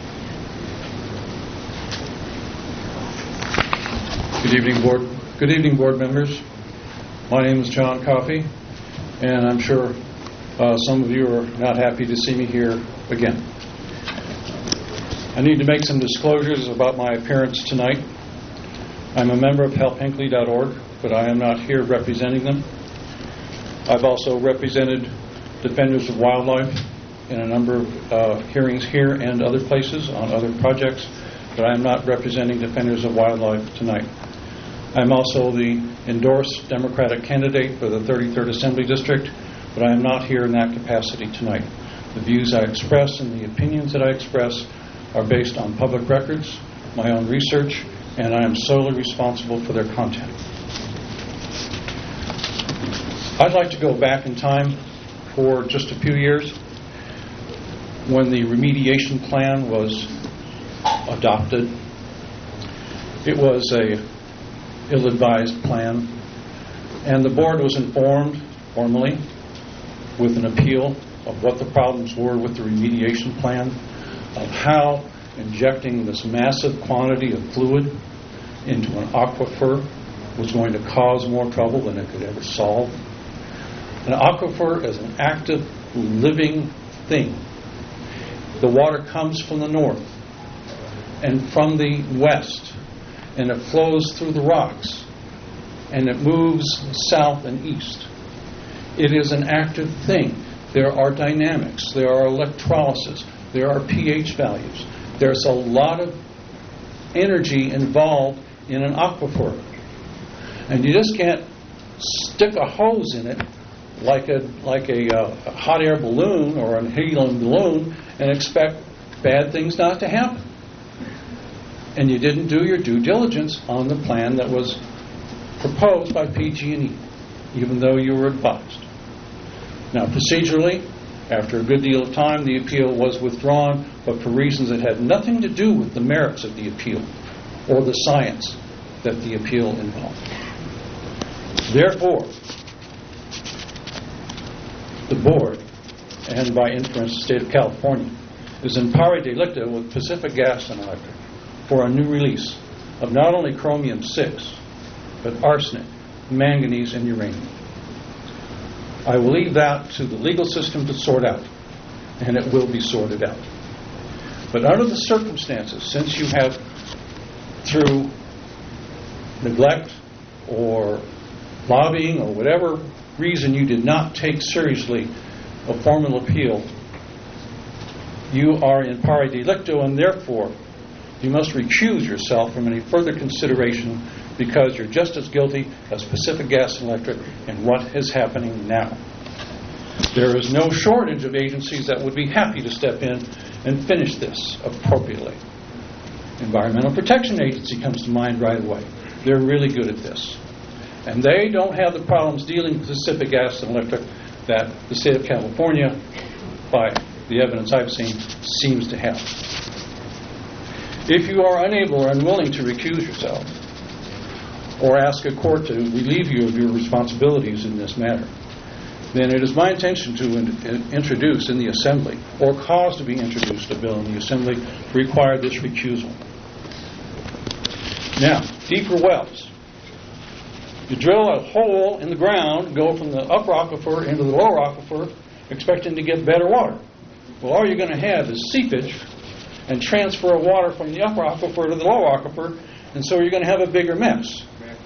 Good evening, board. Good evening, board members. My name is John Coffey, and I'm sure uh, some of you are not happy to see me here again. I need to make some disclosures about my appearance tonight. I'm a member of help hinckley dot org, but I am not here representing them. I've also represented Defenders of Wildlife in a number of uh, hearings here and other places on other projects, but I am not representing Defenders of Wildlife tonight. I'm also the endorsed Democratic candidate for the thirty-third Assembly District, but I am not here in that capacity tonight. The views I express and the opinions that I express are based on public records, my own research, and I am solely responsible for their content. I'd like to go back in time for just a few years when the remediation plan was adopted. It was a ill-advised plan, and the board was informed formally with an appeal of what the problems were with the remediation plan, of how injecting this massive quantity of fluid into an aquifer was going to cause more trouble than it could ever solve. An aquifer is an active, living thing. The water comes from the north and from the west, and it flows through the rocks, and it moves south and east. It is an active thing. There are dynamics, there are electrolysis, there are pH values. There's a lot of energy involved in an aquifer. And you just can't stick a hose in it like a like a, uh, a hot air balloon or a helium balloon and expect bad things not to happen. And you didn't do your due diligence on the plan that was proposed by P G and E, even though you were advised. Now, procedurally, after a good deal of time, the appeal was withdrawn, but for reasons that had nothing to do with the merits of the appeal or the science that the appeal involved. Therefore, the board, and by inference the state of California, is in pari delicto with Pacific Gas and Electric for a new release of not only chromium six, but arsenic, manganese, and uranium. I will leave that to the legal system to sort out, and it will be sorted out. But under the circumstances, since you have, through neglect or lobbying or whatever reason you did not take seriously a formal appeal, you are in pari delicto, and therefore you must recuse yourself from any further consideration, because you're just as guilty as Pacific Gas and Electric in what is happening now. There is no shortage of agencies that would be happy to step in and finish this appropriately. Environmental Protection Agency comes to mind right away. They're really good at this. And they don't have the problems dealing with Pacific Gas and Electric that the state of California, by the evidence I've seen, seems to have. If you are unable or unwilling to recuse yourself or ask a court to relieve you of your responsibilities in this matter, then it is my intention to in- introduce in the Assembly, or cause to be introduced a bill in the Assembly, to require this recusal. Now, deeper wells. You drill a hole in the ground, go from the upper aquifer into the lower aquifer, expecting to get better water. Well, all you're going to have is seepage and transfer of water from the upper aquifer to the lower aquifer, and so you're going to have a bigger mess.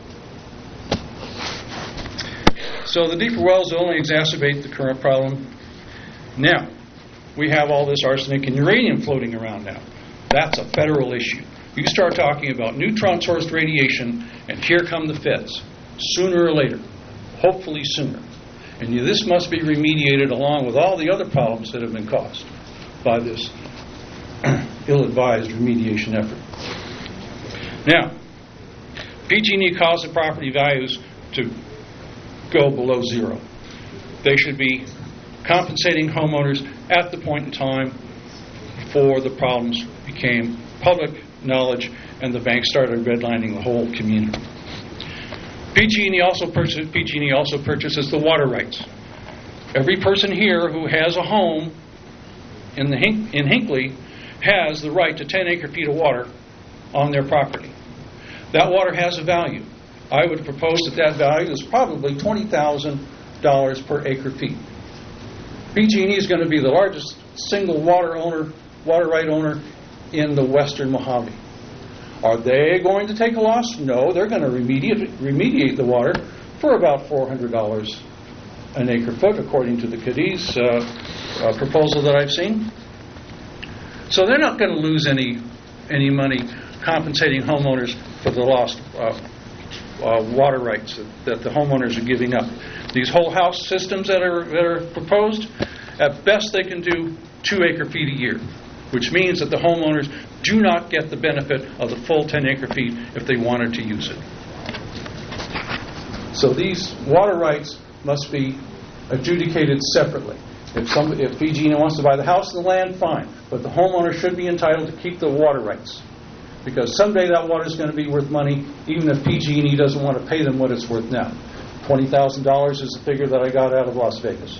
So the deeper wells only exacerbate the current problem. Now, we have all this arsenic and uranium floating around now. That's a federal issue. You start talking about neutron-sourced radiation, and here come the feds, sooner or later, hopefully sooner. And you, this must be remediated along with all the other problems that have been caused by this ill-advised remediation effort. Now, P G and E caused the property values to go below zero. They should be compensating homeowners at the point in time before the problems became public knowledge and the bank started redlining the whole community. P G and E also purchases, P G and E also purchases the water rights. Every person here who has a home in the Hink, in Hinckley has the right to ten acre feet of water on their property. That water has a value. I would propose that that value is probably twenty thousand dollars per acre feet. P G and E is going to be the largest single water owner, water right owner in the Western Mojave. Are they going to take a loss? No, they're going to remediate, remediate the water for about four hundred dollars an acre foot, according to the Cadiz uh, uh, proposal that I've seen. So they're not going to lose any any money compensating homeowners for the lost uh, uh, water rights that, that the homeowners are giving up. These whole house systems that are that are proposed, at best they can do two acre feet a year, which means that the homeowners do not get the benefit of the full ten acre feet if they wanted to use it. So these water rights must be adjudicated separately. If somebody, if P G and E wants to buy the house and the land, fine. But the homeowner should be entitled to keep the water rights, because someday that water is going to be worth money, even if P G and E doesn't want to pay them what it's worth now. twenty thousand dollars is the figure that I got out of Las Vegas.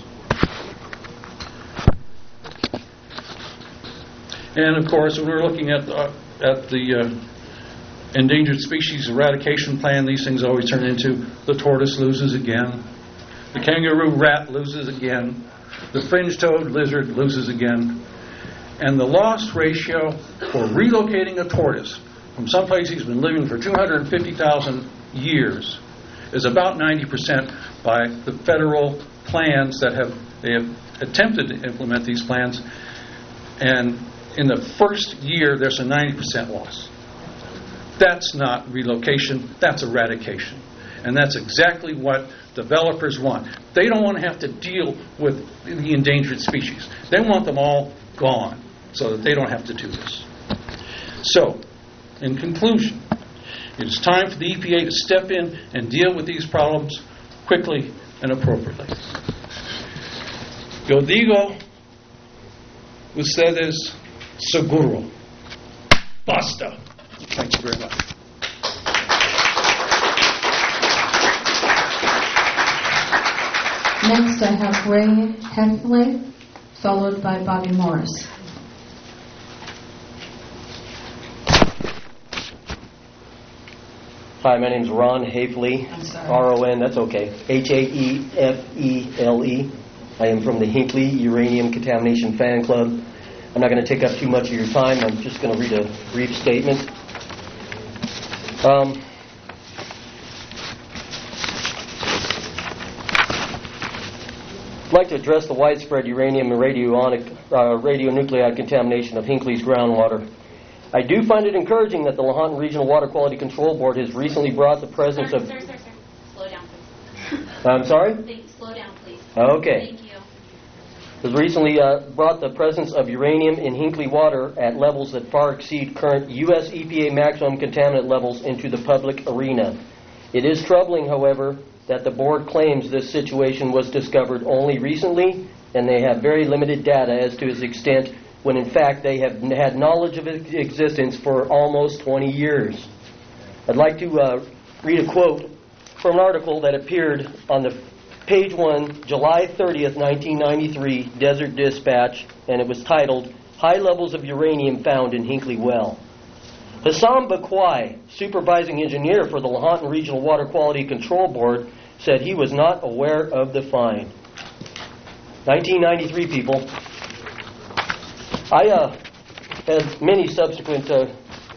And of course, when we're looking at uh, at the uh, endangered species eradication plan, these things always turn into the tortoise loses again, the kangaroo rat loses again, the fringe-toed lizard loses again, and the loss ratio for relocating a tortoise from someplace he's been living for two hundred fifty thousand years is about ninety percent by the federal plans that have they have attempted to implement these plans, and in the first year, there's a ninety percent loss. That's not relocation, that's eradication. And that's exactly what developers want. They don't want to have to deal with the endangered species. They want them all gone so that they don't have to do this. So, in conclusion, it is time for the E P A to step in and deal with these problems quickly and appropriately. Yo digo, ustedes seguro. Basta. Thank you very much. Next, I have Ray Heffley, followed by Bobby Morris. Hi, my name is Ron Hafley. R O N, that's okay. H A E F E L E. I am from the Hinckley Uranium Contamination Fan Club. I'm not going to take up too much of your time. I'm just going to read a brief statement. Um, like to address the widespread uranium and radionic, uh, radionuclide contamination of Hinckley's groundwater. I do find it encouraging that the Lahontan Regional Water Quality Control Board has recently brought the presence sir, of... Sir, sir, sir. Slow down, please. I'm sorry? Please, slow down, please. Okay. Thank you. Has recently uh, brought the presence of uranium in Hinckley water at levels that far exceed current U S E P A maximum contaminant levels into the public arena. It is troubling, however, that the board claims this situation was discovered only recently, and they have very limited data as to its extent, when in fact they have had knowledge of its existence for almost twenty years. I'd like to uh, read a quote from an article that appeared on the page one, July thirtieth, nineteen ninety-three, Desert Dispatch, and it was titled, High Levels of Uranium Found in Hinckley Well. Hassam Bakwai, supervising engineer for the Lahontan Regional Water Quality Control Board, said he was not aware of the find. nineteen ninety-three, people. I uh, had many subsequent uh,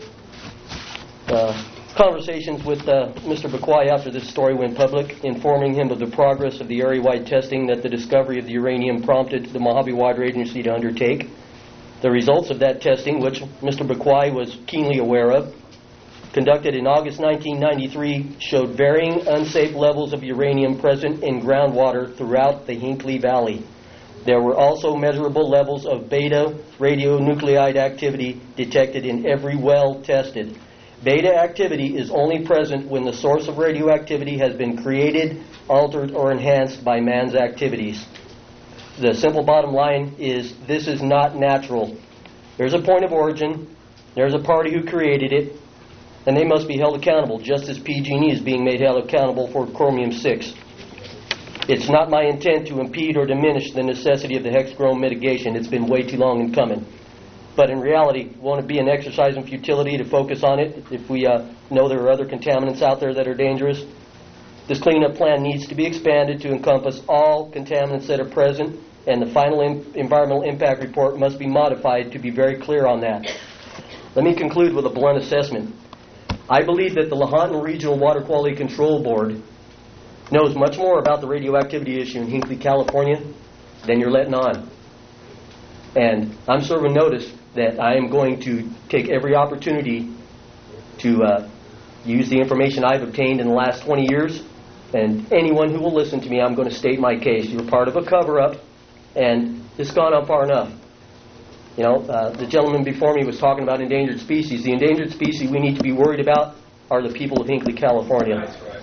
uh, conversations with uh, Mister Bakwai after this story went public, informing him of the progress of the area-wide testing that the discovery of the uranium prompted the Mojave Water Agency to undertake. The results of that testing, which Mister Bakwai was keenly aware of, conducted in August nineteen ninety-three, showed varying unsafe levels of uranium present in groundwater throughout the Hinckley Valley. There were also measurable levels of beta radionuclide activity detected in every well tested. Beta activity is only present when the source of radioactivity has been created, altered, or enhanced by man's activities. The simple bottom line is this is not natural. There's a point of origin, there's a party who created it, and they must be held accountable, just as P G and E is being made held accountable for chromium six. It's not my intent to impede or diminish the necessity of the hexchrome mitigation. It's been way too long in coming. But in reality, won't it be an exercise in futility to focus on it if we uh, know there are other contaminants out there that are dangerous? This cleanup plan needs to be expanded to encompass all contaminants that are present, and the final im- environmental impact report must be modified to be very clear on that. Let me conclude with a blunt assessment. I believe that the Lahontan Regional Water Quality Control Board knows much more about the radioactivity issue in Hinckley, California than you're letting on. And I'm serving notice that I am going to take every opportunity to uh, use the information I've obtained in the last twenty years, and anyone who will listen to me, I'm going to state my case. You're part of a cover-up, and it's gone on far enough. You know, uh, the gentleman before me was talking about endangered species. The endangered species we need to be worried about are the people of Hinckley, California. That's right.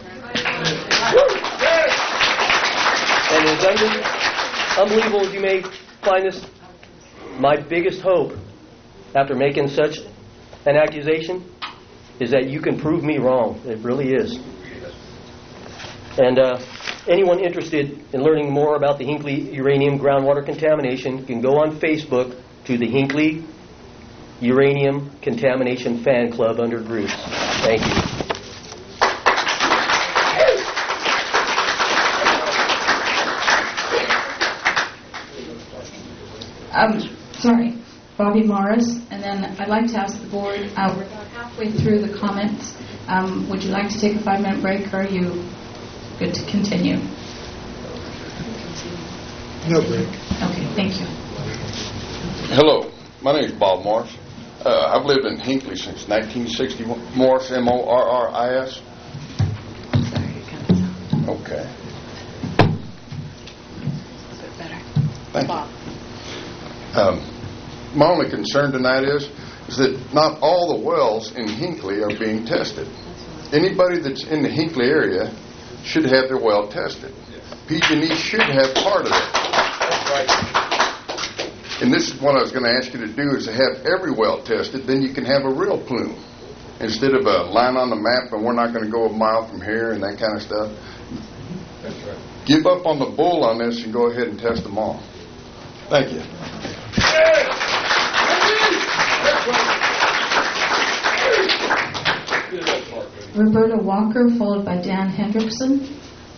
And as un- unbelievable as you may find this, my biggest hope after making such an accusation is that you can prove me wrong. It really is. And uh, anyone interested in learning more about the Hinckley uranium groundwater contamination can go on Facebook to the Hinckley Uranium Contamination Fan Club under groups. Thank you. Um, sorry, Bobby Morris, and then I'd like to ask the board, uh, we're about halfway through the comments. Um, would you like to take a five-minute break, or are you good to continue? No break. Okay, thank you. Hello, my name is Bob Morris. Uh, I've lived in Hinckley since nineteen sixty-one. Morris, M O R R I S. Okay. A bit better. Thank Bob. you. Um, my only concern tonight is, is that not all the wells in Hinckley are being tested. Anybody that's in the Hinckley area should have their well tested. P G and E should have part of it. That's right. And this is what I was going to ask you to do, is to have every well tested. Then you can have a real plume instead of a line on the map and we're not going to go a mile from here and that kind of stuff. That's right. Give up on the bull on this and go ahead and test them all. Thank you. Roberta Walker, followed by Dan Hendrickson.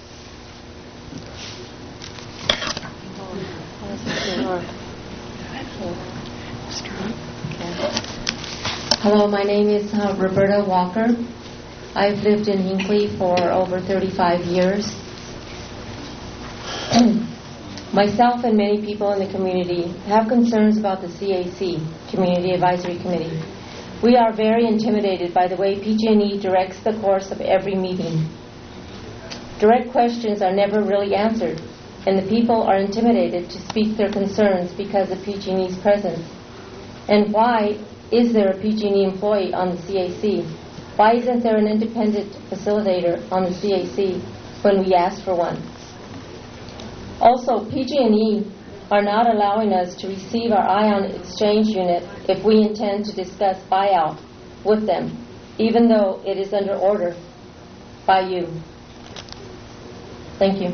Hello, my name is uh, Roberta Walker. I've lived in Hinckley for over thirty-five years. Myself and many people in the community have concerns about the C A C, Community Advisory Committee. We are very intimidated by the way P G and E directs the course of every meeting. Direct questions are never really answered, and the people are intimidated to speak their concerns because of P G and E's presence. And why is there a P G and E employee on the C A C? Why isn't there an independent facilitator on the C A C when we ask for one? Also, P G and E are not allowing us to receive our ion exchange unit if we intend to discuss buyout with them, even though it is under order by you. Thank you.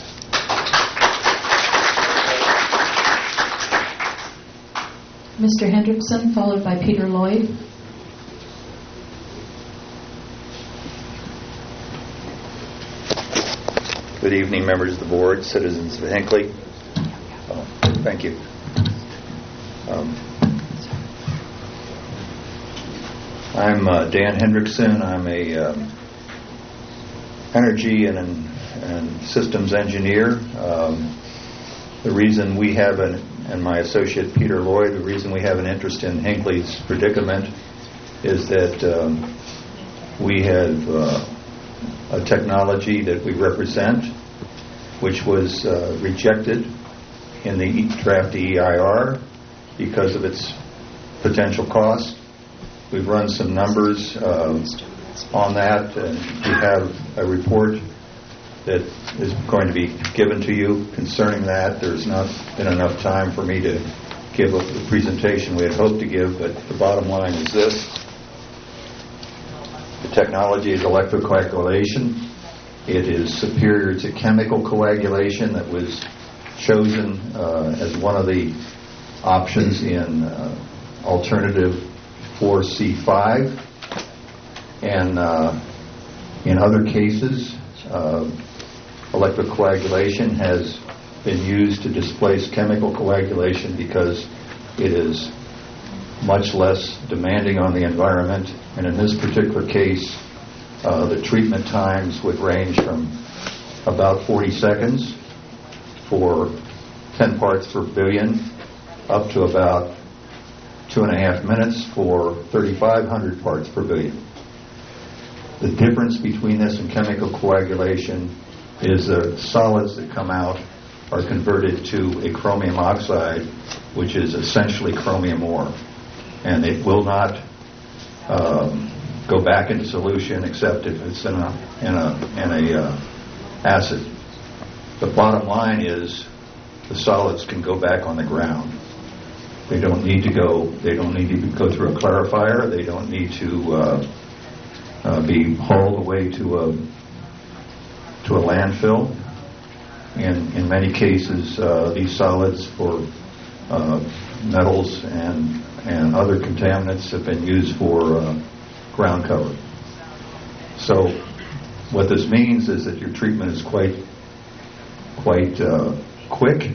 Mister Hendrickson, followed by Peter Lloyd. Good evening, members of the board, citizens of Hinckley. Oh, thank you. Um, I'm uh, Dan Hendrickson. I'm a um, energy and, and systems engineer. Um, the reason we have an, and my associate Peter Lloyd, the reason we have an interest in Hinckley's predicament is that um, we have uh, a technology that we represent, which was uh, rejected in the draft E I R because of its potential cost. We've run some numbers uh, on that, and we have a report that is going to be given to you concerning that. There's not been enough time for me to give the presentation we had hoped to give, but the bottom line is this. The technology is electrocoagulation. It is superior to chemical coagulation that was chosen uh, as one of the options in uh, alternative four C five. And uh, in other cases, uh, electrocoagulation has been used to displace chemical coagulation because it is much less demanding on the environment. And in this particular case, uh, the treatment times would range from about forty seconds for ten parts per billion up to about two and a half minutes for thirty-five hundred parts per billion. The difference between this and chemical coagulation is the solids that come out are converted to a chromium oxide, which is essentially chromium ore. And it will not um, go back into solution except if it's in a in a in a uh, acid. The bottom line is the solids can go back on the ground. They don't need to go. They don't need to go through a clarifier. They don't need to uh, uh, be hauled away to a to a landfill. In in many cases, uh, these solids for uh, metals and and other contaminants have been used for uh, ground cover. So what this means is that your treatment is quite quite uh, quick.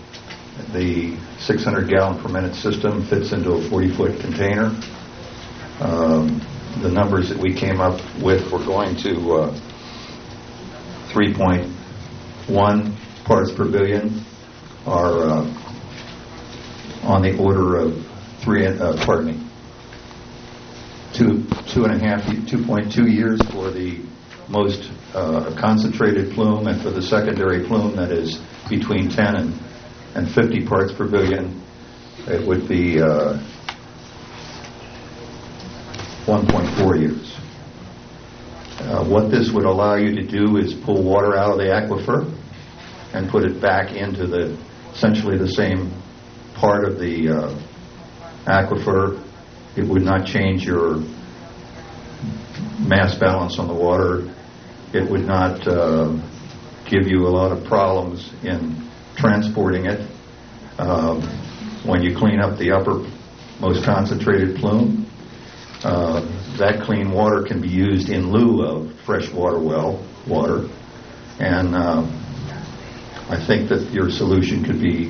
The six hundred gallon per minute system fits into a forty foot container. Um, the numbers that we came up with were going to uh, three point one parts per billion are uh, on the order of three, uh, pardon me, two, two and a half, two point two years for the most uh, concentrated plume, and for the secondary plume that is between ten and, and fifty parts per billion, it would be uh, one point four years. Uh, what this would allow you to do is pull water out of the aquifer and put it back into the essentially the same part of the uh, aquifer. It would not change your mass balance on the water. It would not uh, give you a lot of problems in transporting it. Um, when you clean up the upper most concentrated plume, uh, that clean water can be used in lieu of freshwater well water. And uh, I think that your solution could be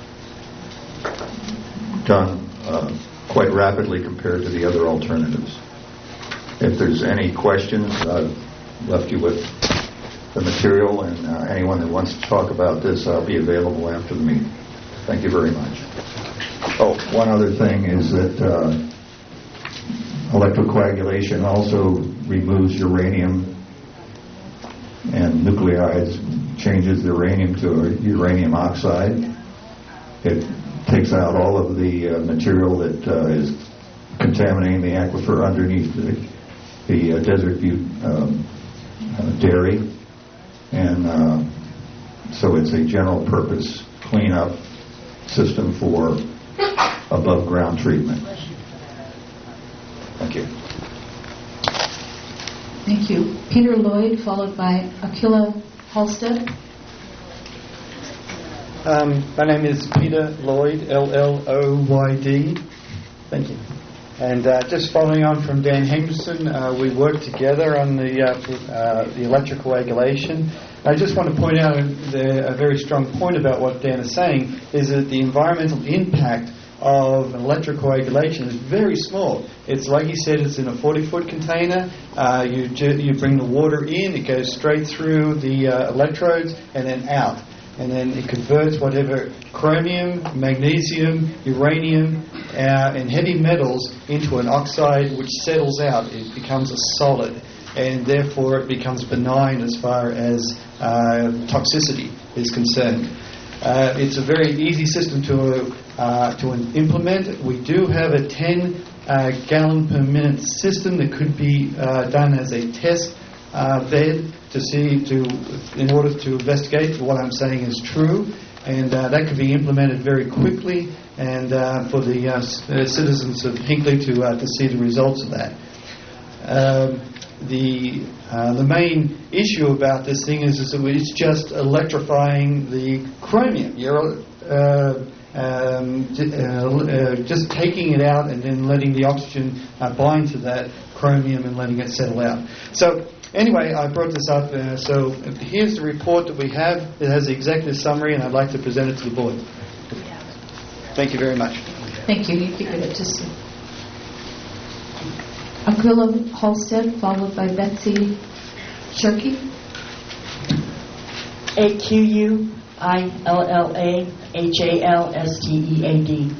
done uh, quite rapidly compared to the other alternatives. If there's any questions, I've left you with the material, and uh, anyone that wants to talk about this, I'll be available after the meeting. Thank you very much. Oh, one other thing is that uh, electrocoagulation also removes uranium and nucleoids, changes the uranium to uranium oxide. It takes out all of the uh, material that uh, is contaminating the aquifer underneath the, the uh, Desert Butte um, uh, dairy. And uh, so it's a general purpose cleanup system for above ground treatment. Thank you. Thank you. Peter Lloyd, followed by Aquila Halstead. Um, my name is Peter Lloyd, L L O Y D. Thank you. And uh, just following on from Dan Henderson, uh, we worked together on the uh, uh, the electrocoagulation. I just want to point out the, a very strong point about what Dan is saying, is that the environmental impact of electrocoagulation is very small. It's like he said, it's in a forty-foot container. Uh, you ju- you bring the water in, it goes straight through the uh, electrodes and then out. And then it converts whatever chromium, magnesium, uranium, uh, and heavy metals into an oxide which settles out. It becomes a solid, and therefore it becomes benign as far as uh, toxicity is concerned. Uh, it's a very easy system to uh, to implement. We do have a ten uh, gallon per minute system that could be uh, done as a test uh, bed to see to in order to investigate if what I'm saying is true, and uh, that could be implemented very quickly, and uh, for the uh, citizens of Hinckley to uh, to see the results of that. Um, the uh, the main issue about this thing is, is that it's just electrifying the chromium. You're uh, um, uh, uh, just taking it out and then letting the oxygen uh, bind to that chromium and letting it settle out. So anyway, I brought this up. Uh, so here's the report that we have. It has the executive summary, and I'd like to present it to the board. Thank you very much. Thank you. You give it to Sue. Aquila Halstead, followed by Betsy Shirky. A Q U I L L A H A L S T E A D.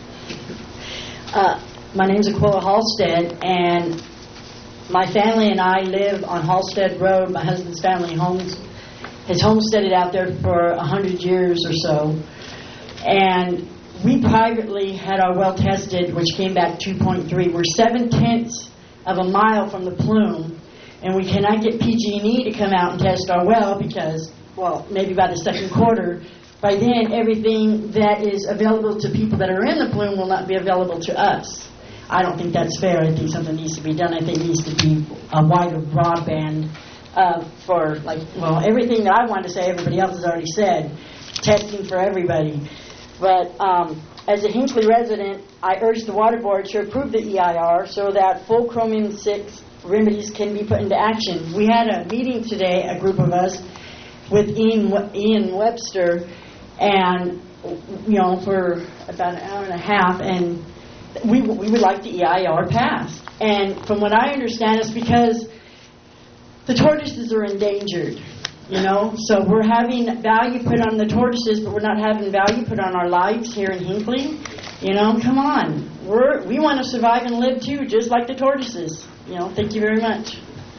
Uh, my name is Aquila Halstead, and my family and I live on Halstead Road. My husband's family homes has homesteaded out there for a hundred years or so, and we privately had our well tested, which came back two point three. We're seven tenths of a mile from the plume, and we cannot get P G and E to come out and test our well because, well, maybe by the second quarter, by then everything that is available to people that are in the plume will not be available to us. I don't think that's fair. I think something needs to be done. I think it needs to be a wider broadband uh, for, like, well, everything that I wanted to say, everybody else has already said, testing for everybody. But um, as a Hinckley resident, I urge the Water Board to approve the E I R so that full chromium six remedies can be put into action. We had a meeting today, a group of us, with Ian, Ian Webster, and, you know, for about an hour and a half, and we we would like the E I R passed. And from what I understand, it's because the tortoises are endangered. You know, so we're having value put on the tortoises, but we're not having value put on our lives here in Hinckley. You know, come on. We're, we want to survive and live, too, just like the tortoises. You know, thank you very much.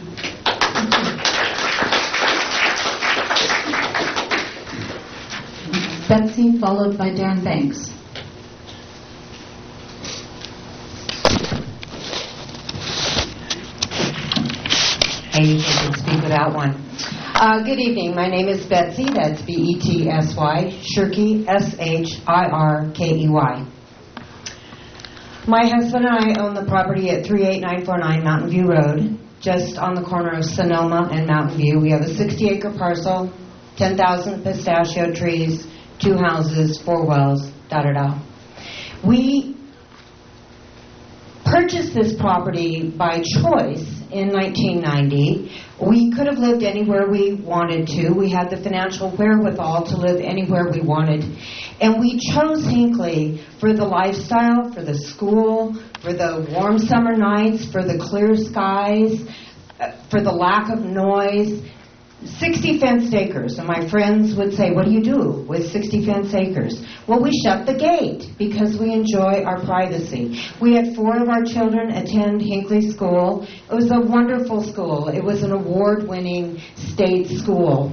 Betsy, followed by Darren Banks. Hey, you can speak without one. Uh, good evening. My name is Betsy. That's B E T S Y. Shirky, S H I R K E Y. My husband and I own the property at three eight nine four nine Mountain View Road, just on the corner of Sonoma and Mountain View. We have a sixty acre parcel, ten thousand pistachio trees, two houses, four wells, da-da-da. We purchased this property by choice in nineteen ninety. We could have lived anywhere we wanted to. We had the financial wherewithal to live anywhere we wanted. And we chose Hinckley for the lifestyle, for the school, for the warm summer nights, for the clear skies, uh, for the lack of noise. sixty fenced acres. And my friends would say, what do you do with sixty fenced acres? Well, we shut the gate because we enjoy our privacy. We had four of our children attend Hinckley School. It was a wonderful school. It was an award-winning state school.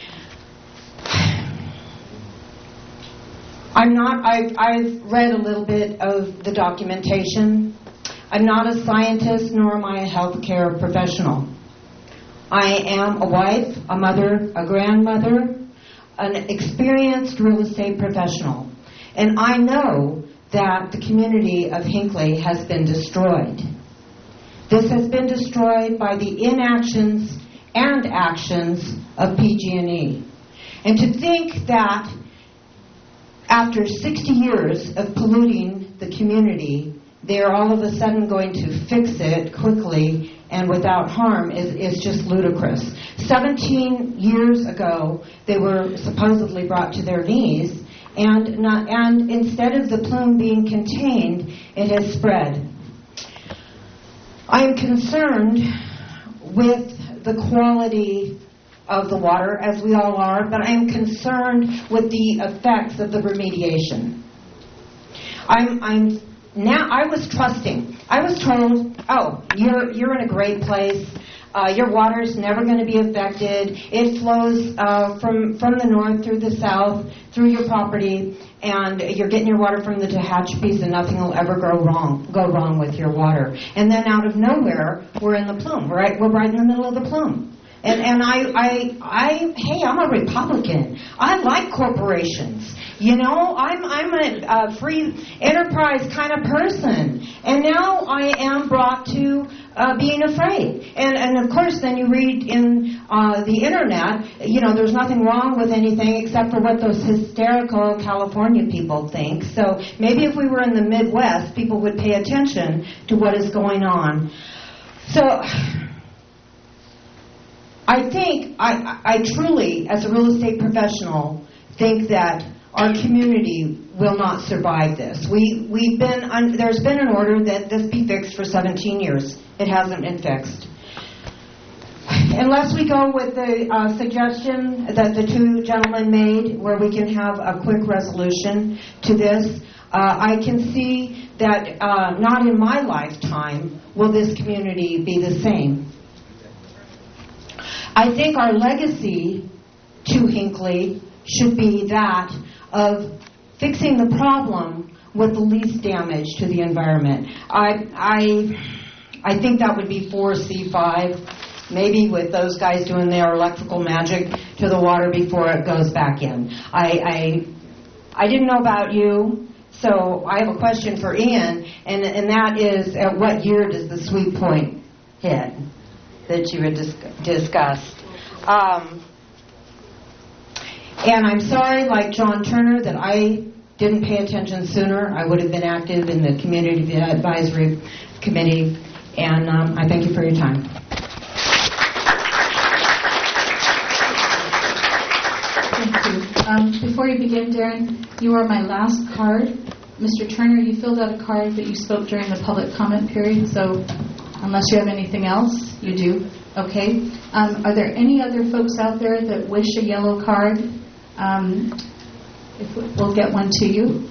I'm not, I, I've read a little bit of the documentation. I'm not a scientist, nor am I a healthcare professional. I am a wife, a mother, a grandmother, an experienced real estate professional. And I know that the community of Hinckley has been destroyed. This has been destroyed by the inactions and actions of P G and E. And to think that after sixty years of polluting the community, they are all of a sudden going to fix it quickly and without harm is, is just ludicrous. seventeen years ago, they were supposedly brought to their knees, and not, and instead of the plume being contained, it has spread. I am concerned with the quality of the water, as we all are, but I am concerned with the effects of the remediation. I'm, I'm now. I was trusting. I was told, "Oh, you're you're in a great place. Uh, your water's never going to be affected. It flows uh, from from the north through the south through your property, and you're getting your water from the Tehachapi's, and nothing will ever go wrong go wrong with your water." And then out of nowhere, we're in the plume. Right, we're right in the middle of the plume. And and I, I, I, hey, I'm a Republican. I like corporations. You know, I'm I'm a, a free enterprise kind of person. And now I am brought to uh, being afraid. And and of course, then you read in uh, the internet, you know, there's nothing wrong with anything except for what those hysterical California people think. So maybe if we were in the Midwest, people would pay attention to what is going on. So I think, I, I truly, as a real estate professional, think that our community will not survive this. We, we've been, un, there's been an order that this be fixed for seventeen years. It hasn't been fixed. Unless we go with the uh, suggestion that the two gentlemen made, where we can have a quick resolution to this, uh, I can see that uh, not in my lifetime will this community be the same. I think our legacy to Hinckley should be that of fixing the problem with the least damage to the environment. I, I, I think that would be four C five, maybe with those guys doing their electrical magic to the water before it goes back in. I, I, I didn't know about you, so I have a question for Ian, and, and that is, at what year does the sweet point hit that you had dis- discussed? Um, and I'm sorry, like John Turner, that I didn't pay attention sooner. I would have been active in the Community Advisory Committee, and um, I thank you for your time. Thank you. Um, before you begin, Darren, you are my last card. Mister Turner, you filled out a card, but you spoke during the public comment period, so unless you have anything else, you do. Okay. Um, are there any other folks out there that wish a yellow card? Um, if we, we'll get one to you.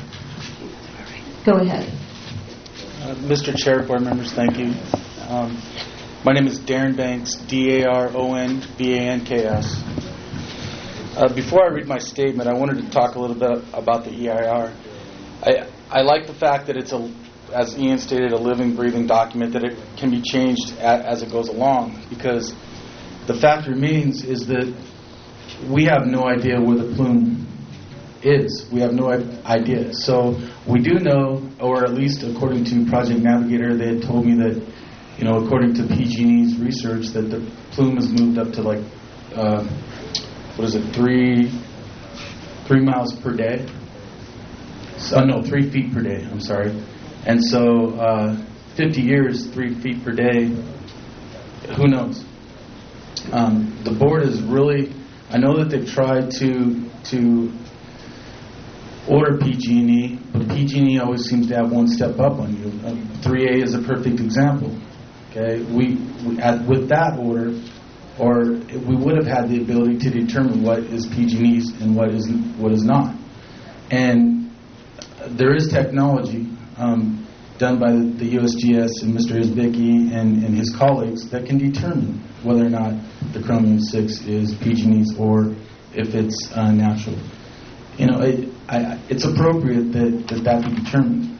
Go ahead. Uh, Mister Chair, board members, thank you. Um, my name is Darren Banks, D A R O N B A N K S. Uh, before I read my statement, I wanted to talk a little bit about the E I R. I, I like the fact that it's, a, as Ian stated, a living, breathing document, that it can be changed a, as it goes along, because the fact remains is that we have no idea where the plume is. We have no idea. So we do know, or at least according to Project Navigator, they had told me that, you know, according to P G and E's research, that the plume has moved up to like, uh, what is it, three, three miles per day? So, no, three feet per day, I'm sorry. And so uh, fifty years, three feet per day, who knows? Um, the board is really, I know that they've tried to to order P G and E, but P G and E always seems to have one step up on you. Uh, three A is a perfect example. Okay, we, we at, with that order, or we would have had the ability to determine what is P G and E's and what is what is not. And there is technology um, done by the U S G S and Mister Isbicki and, and his colleagues that can determine whether or not the chromium six is P G and E's or if it's uh, natural. You know, it, I, it's appropriate that, that that be determined.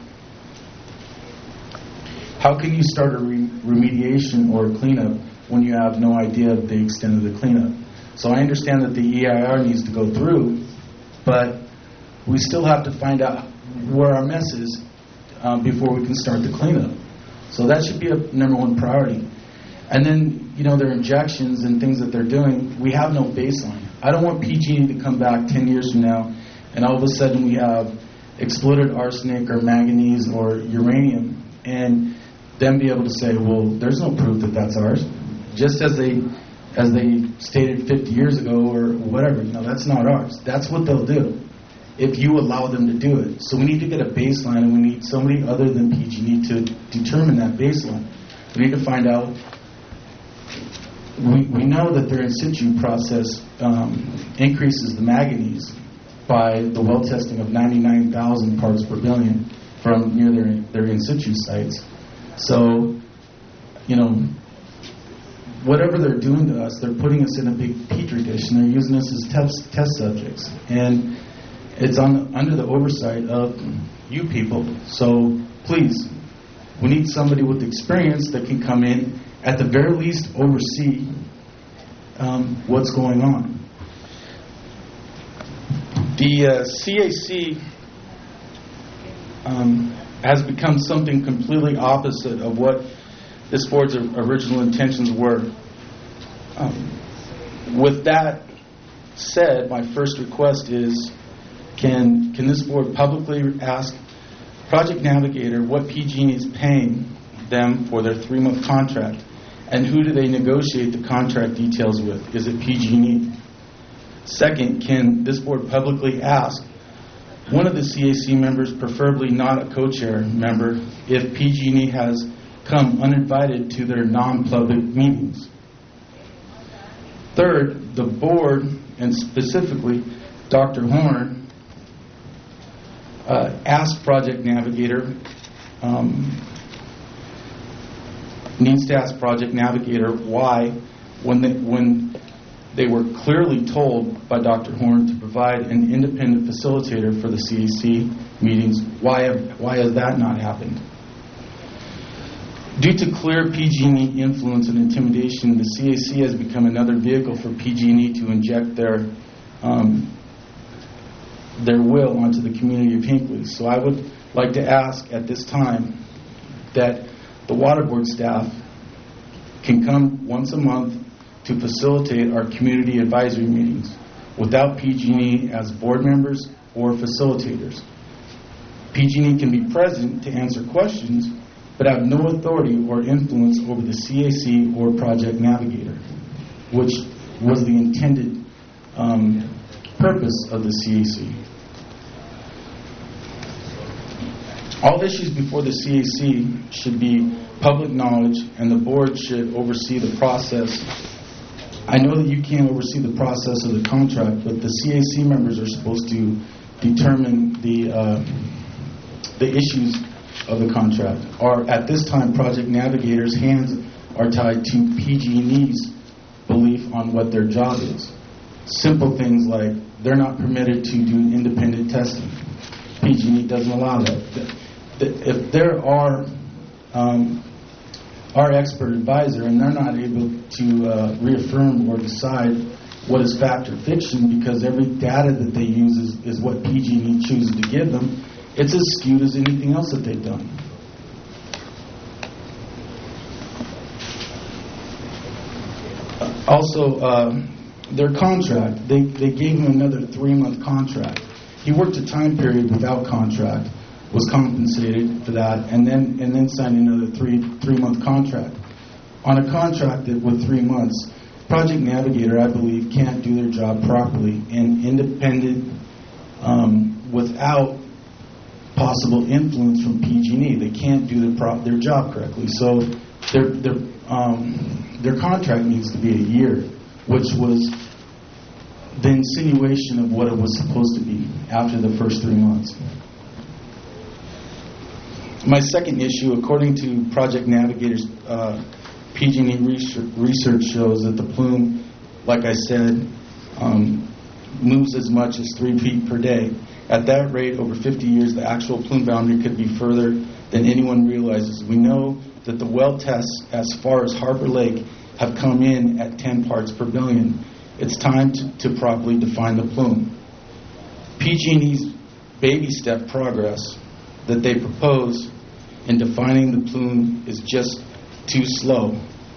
How can you start a re- remediation or a cleanup when you have no idea of the extent of the cleanup? So I understand that the E I R needs to go through, but we still have to find out where our mess is um, before we can start the cleanup. So that should be a number one priority. And then, you know, their injections and things that they're doing, we have no baseline. I don't want P G and E to come back ten years from now and all of a sudden we have exploded arsenic or manganese or uranium and then be able to say, well, there's no proof that that's ours. Just as they as they stated fifty years ago or whatever, you know, that's not ours. That's what they'll do if you allow them to do it. So we need to get a baseline, and we need somebody other than P G and E to determine that baseline. We need to find out. We, we know that their in situ process um, increases the manganese by the well testing of ninety-nine thousand parts per billion from near their, their in situ sites. So, you know, whatever they're doing to us, they're putting us in a big petri dish, and they're using us as test, test subjects. And it's on, under the oversight of you people. So, please, we need somebody with experience that can come in, at the very least, oversee um, what's going on. The uh, C A C um, has become something completely opposite of what this board's original intentions were. Um, with that said, my first request is, can can this board publicly ask Project Navigator what P G and E is paying them for their three-month contract, and who do they negotiate the contract details with? Is it P G and E? Second, can this board publicly ask one of the C A C members, preferably not a co-chair member, if P G and E has come uninvited to their non-public meetings? Third, the board, and specifically Doctor Horn, uh, asked Project Navigator, um, needs to ask Project Navigator why, when they, when they were clearly told by Doctor Horn to provide an independent facilitator for the C A C meetings, why have, why has that not happened? Due to clear P G and E influence and intimidation, the C A C has become another vehicle for P G and E to inject their um, their will onto the community of Hinckley. So I would like to ask at this time that the water board staff can come once a month to facilitate our community advisory meetings without P G and E as board members or facilitators. P G and E can be present to answer questions, but have no authority or influence over the C A C or Project Navigator, which was the intended um, purpose of the C A C. All issues before the C A C should be public knowledge, and the board should oversee the process. I know that you can't oversee the process of the contract, but the C A C members are supposed to determine the uh, the issues of the contract. Or at this time, Project Navigator's hands are tied to P G and E's belief on what their job is. Simple things like they're not permitted to do independent testing. P G and E doesn't allow that. If there are um, our expert advisor and they're not able to uh, reaffirm or decide what is fact or fiction, because every data that they use is, is what P G and E chooses to give them, it's as skewed as anything else that they've done. Also, uh, their contract, they, they gave him another three-month contract. He worked a time period without contract, was compensated for that, and then and then signed another three three-month contract. On a contract that with three months, Project Navigator, I believe, can't do their job properly and independent um, without possible influence from P G and E. They can't do their, pro- their job correctly. So they're, they're um, their contract needs to be a year, which was the insinuation of what it was supposed to be after the first three months. My second issue, according to Project Navigator's uh, P G and E research shows that the plume, like I said, um, moves as much as three feet per day. At that rate, over fifty years, the actual plume boundary could be further than anyone realizes. We know that the well tests as far as Harbor Lake have come in at ten parts per billion. It's time to, to properly define the plume. P G and E's baby step progress that they propose in defining the plume is just too slow.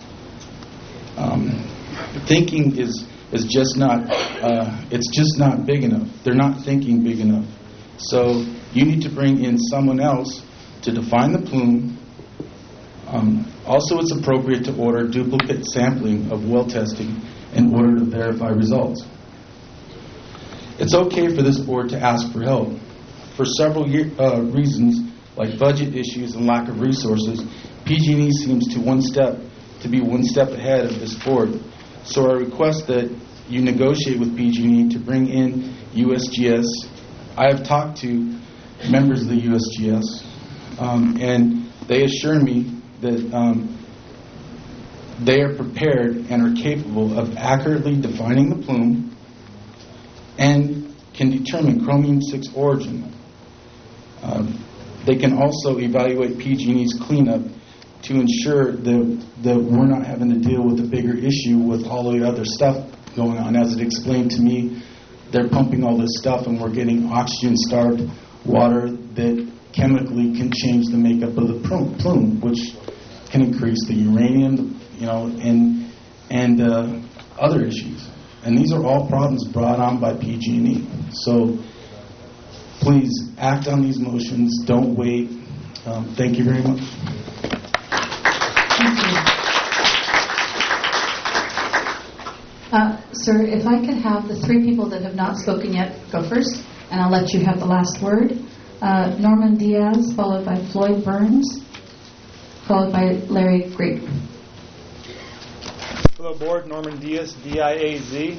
Um, thinking is is just not uh, it's just not big enough. They're not thinking big enough. So you need to bring in someone else to define the plume. Um, also, it's appropriate to order duplicate sampling of well testing in order to verify results. It's okay for this board to ask for help. For several year, uh, reasons, like budget issues and lack of resources, P G and E seems to one step to be one step ahead of this board. So I request that you negotiate with P G and E to bring in U S G S. I have talked to members of the U S G S, um, and they assure me that um, they are prepared and are capable of accurately defining the plume and can determine chromium six origin. Uh, they can also evaluate P G and E's cleanup to ensure that, that we're not having to deal with a bigger issue with all the other stuff going on. As it explained to me, they're pumping all this stuff and we're getting oxygen-starved water that chemically can change the makeup of the plume, which can increase the uranium, you know, and and uh, other issues. And these are all problems brought on by P G and E. So please act on these motions. Don't wait. Um, thank you very much. Thank you. Uh, sir, if I could have the three people that have not spoken yet go first, and I'll let you have the last word. Uh, Norman Diaz, followed by Floyd Burns, followed by Larry Greig. Hello, board. Norman Diaz, D I A Z.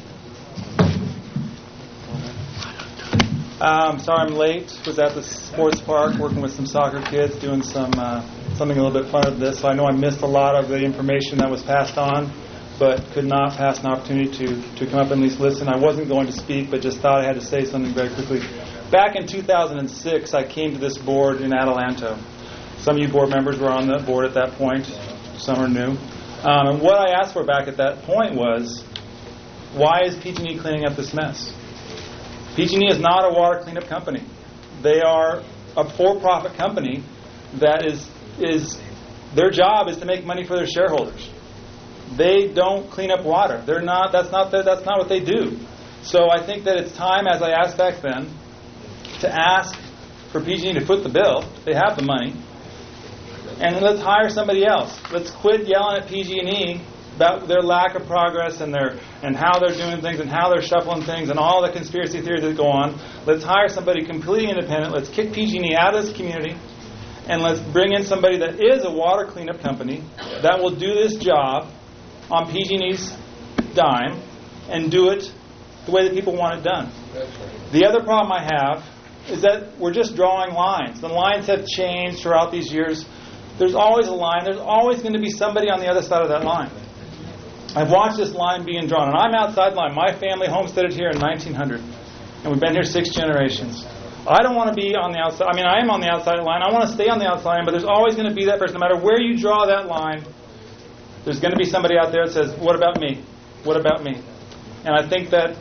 Um, sorry I'm late. Was at the sports park working with some soccer kids, doing some uh, something a little bit fun of this. So I know I missed a lot of the information that was passed on, but could not pass an opportunity to, to come up and at least listen. I wasn't going to speak, but just thought I had to say something very quickly. Back in two thousand six, I came to this board in Adelanto. Some of you board members were on the board at that point. Some are new. Um, and what I asked for back at that point was, why is P G and E cleaning up this mess? P G and E is not a water cleanup company. They are a for-profit company that is is their job is to make money for their shareholders. They don't clean up water. They're not. That's not. The, that's not what they do. So I think that it's time, as I asked back then, to ask for P G and E to foot the bill. They have the money, and let's hire somebody else. Let's quit yelling at P G and E about their lack of progress and their and how they're doing things and how they're shuffling things and all the conspiracy theories that go on. Let's hire somebody completely independent. Let's kick P G and E out of this community, and let's bring in somebody that is a water cleanup company that will do this job on P G and E's dime and do it the way that people want it done. The other problem I have is that we're just drawing lines. The lines have changed throughout these years. There's always a line. There's always going to be somebody on the other side of that line. I've watched this line being drawn, and I'm outside the line. My family homesteaded here in nineteen hundred, and we've been here six generations. I don't want to be on the outside. I mean, I am on the outside line. I want to stay on the outside line, but there's always going to be that person. No matter where you draw that line, there's going to be somebody out there that says, what about me? What about me? And I think that,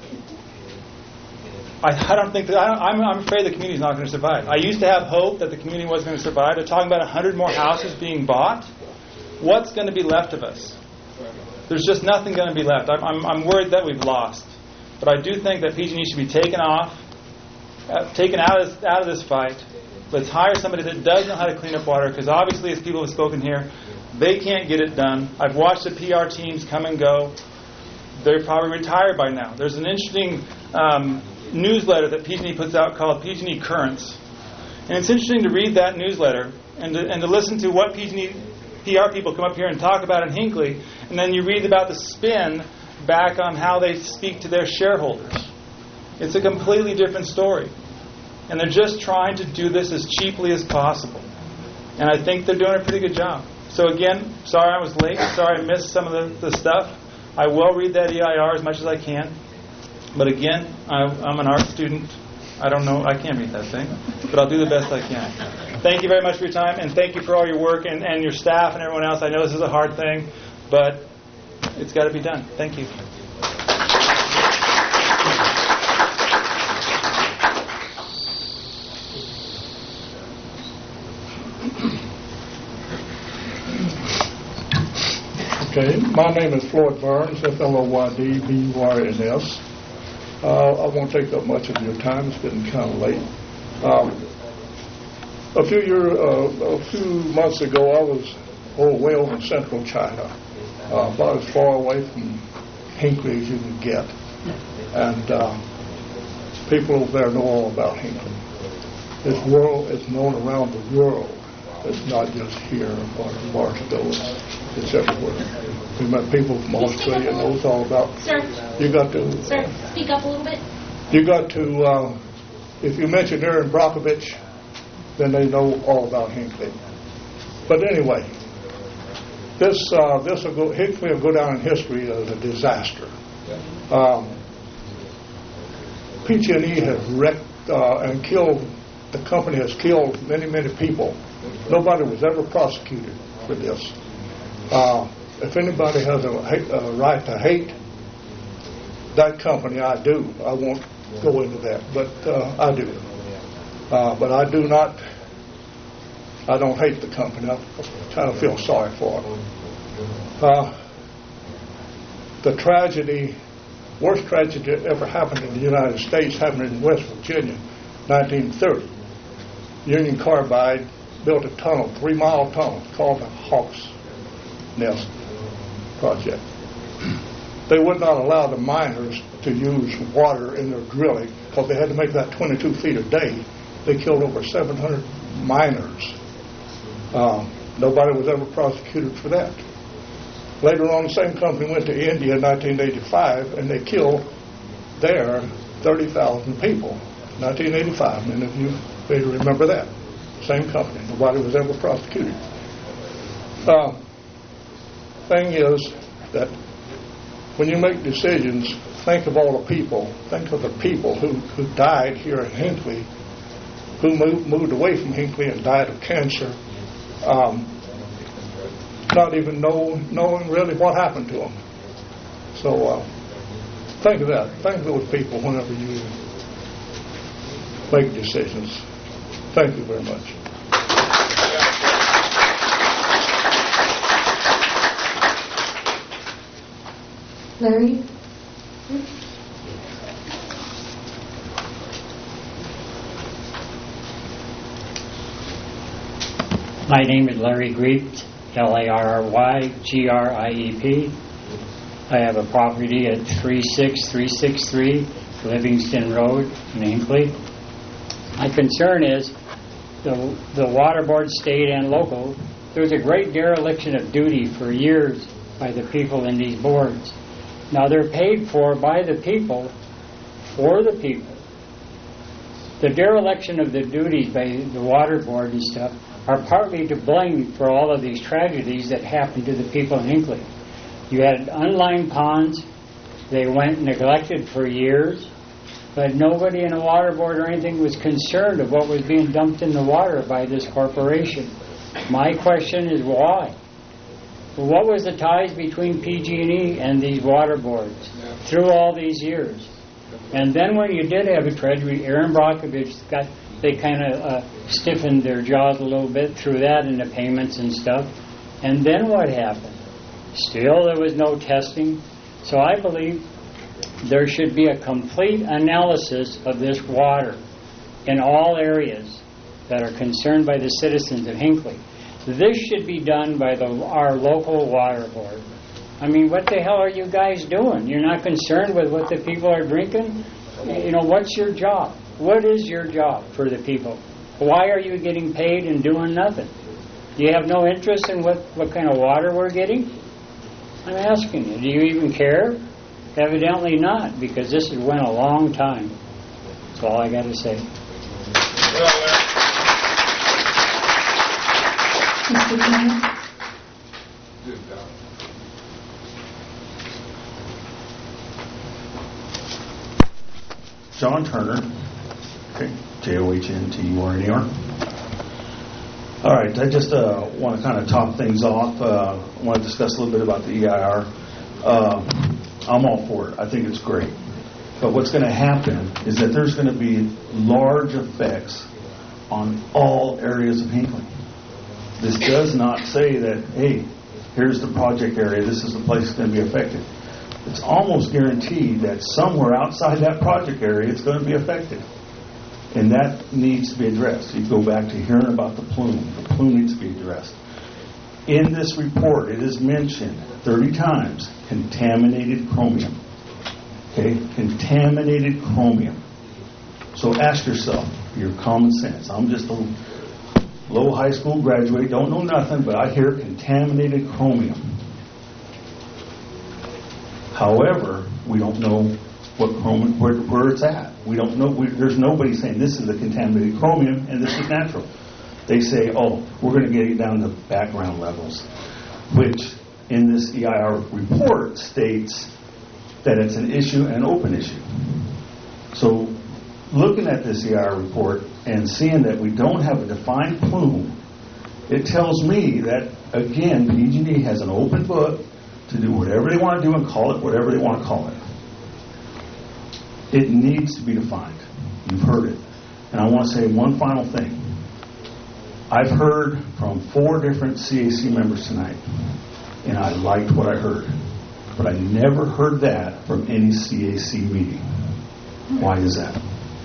I, I don't think that, I don't, I'm, I'm afraid the community's not going to survive. I used to have hope that the community was going to survive. They're talking about one hundred more houses being bought. What's going to be left of us? There's just nothing going to be left. I'm, I'm, I'm worried that we've lost. But I do think that P G and E should be taken off, uh, taken out of, this, out of this fight. Let's hire somebody that does know how to clean up water, because obviously, as people have spoken here, they can't get it done. I've watched the P R teams come and go. They're probably retired by now. There's an interesting um, newsletter that P G and E puts out called P G and E Currents. And it's interesting to read that newsletter and to, and to listen to what P G and E P R people come up here and talk about in Hinckley, and then you read about the spin back on how they speak to their shareholders. It's a completely different story. And they're just trying to do this as cheaply as possible. And I think they're doing a pretty good job. So again, sorry I was late. Sorry I missed some of the, the stuff. I will read that E I R as much as I can. But again, I, I'm an art student. I don't know. I can't read that thing. But I'll do the best I can. Thank you very much for your time. And thank you for all your work and, and your staff and everyone else. I know this is a hard thing. But it's got to be done. Thank you. Okay, my name is Floyd Burns, F L O Y D B Y N S. Uh, I won't take up much of your time. It's getting kind of late. Um, a few year, uh, a few months ago, I was oh, way over in central China, uh, about as far away from Hinckley as you can get. And uh, people over there know all about Hinckley. This world is known around the world. It's not just here or in Barstow. It's everywhere. We met people from Australia knows all about. Sir. You got to. Sir, speak up a little bit. You got to. Uh, if you mention Aaron Brockovich, then they know all about Hinckley. But anyway, this uh, this will go. Hinckley will go down in history as a disaster. Um, P G and E has wrecked uh, and killed. The company has killed many, many people. Nobody was ever prosecuted for this. Uh, if anybody has a, a right to hate that company, I do. I won't go into that, but uh, I do. Uh, but I do not, I don't hate the company. I kind of feel sorry for it. Uh, the tragedy, worst tragedy that ever happened in the United States happened in West Virginia, nineteen thirty. Union Carbide built a tunnel, three-mile tunnel, called the Hawks Nest Project. They would not allow the miners to use water in their drilling because they had to make that twenty-two feet a day. They killed over seven hundred miners. Um, nobody was ever prosecuted for that. Later on, the same company went to India in nineteen eighty-five, and they killed there thirty thousand people. nineteen eighty-five, many of you may remember that. Same company. Nobody was ever prosecuted. Uh, thing is that when you make decisions, think of all the people. Think of the people who, who died here in Hinckley, who moved, moved away from Hinckley and died of cancer, um, not even know, knowing really what happened to them. So uh, think of that. Think of those people whenever you make decisions. Thank you very much. Larry? My name is Larry Griep, L A R R Y G R I E P. I have a property at three six three six three Livingston Road in Hinckley. My concern is the, the water board, state and local, there's a great dereliction of duty for years by the people in these boards. Now they're paid for by the people, for the people. The dereliction of the duties by the water board and stuff are partly to blame for all of these tragedies that happened to the people in Hinckley. You had unlined ponds. They went neglected for years, but nobody in the water board or anything was concerned of what was being dumped in the water by this corporation. My question is why? What was the ties between P G and E and these water boards through all these years? And then when you did have a tragedy, Aaron Brockovich got, they kind of uh, stiffened their jaws a little bit through that and the payments and stuff. And then what happened? Still there was no testing. So I believe there should be a complete analysis of this water in all areas that are concerned by the citizens of Hinckley. This should be done by the, our local water board. I mean, what the hell are you guys doing? You're not concerned with what the people are drinking? You know, what's your job? What is your job for the people? Why are you getting paid and doing nothing? Do you have no interest in what, what kind of water we're getting? I'm asking you, do you even care? Evidently not, because this has went a long time. That's all I got to say. Mister Turner? John Turner, okay, J O H N T U R N E R. All right, I just uh, want to kind of top things off. Uh, I want to discuss a little bit about the E I R. Uh, I'm all for it. I think it's great. But what's going to happen is that there's going to be large effects on all areas of Hinckley. This does not say that, hey, here's the project area, this is the place that's going to be affected. It's almost guaranteed that somewhere outside that project area it's going to be affected. And that needs to be addressed. You go back to hearing about the plume. The plume needs to be addressed. In this report, it is mentioned thirty times, contaminated chromium. Okay? Contaminated chromium. So ask yourself, your common sense. I'm just a low high school graduate, don't know nothing, but I hear contaminated chromium. However, we don't know what chromium, where, where it's at. We don't know. We, there's nobody saying this is a contaminated chromium and this is natural. They say, oh, we're going to get it down to background levels, which in this E I R report states that it's an issue, an open issue. So looking at this E I R report and seeing that we don't have a defined plume, it tells me that, again, P G and E has an open book to do whatever they want to do and call it whatever they want to call it. It needs to be defined. You've heard it. And I want to say one final thing. I've heard from four different C A C members tonight, and I liked what I heard. But I never heard that from any C A C meeting. Why is that?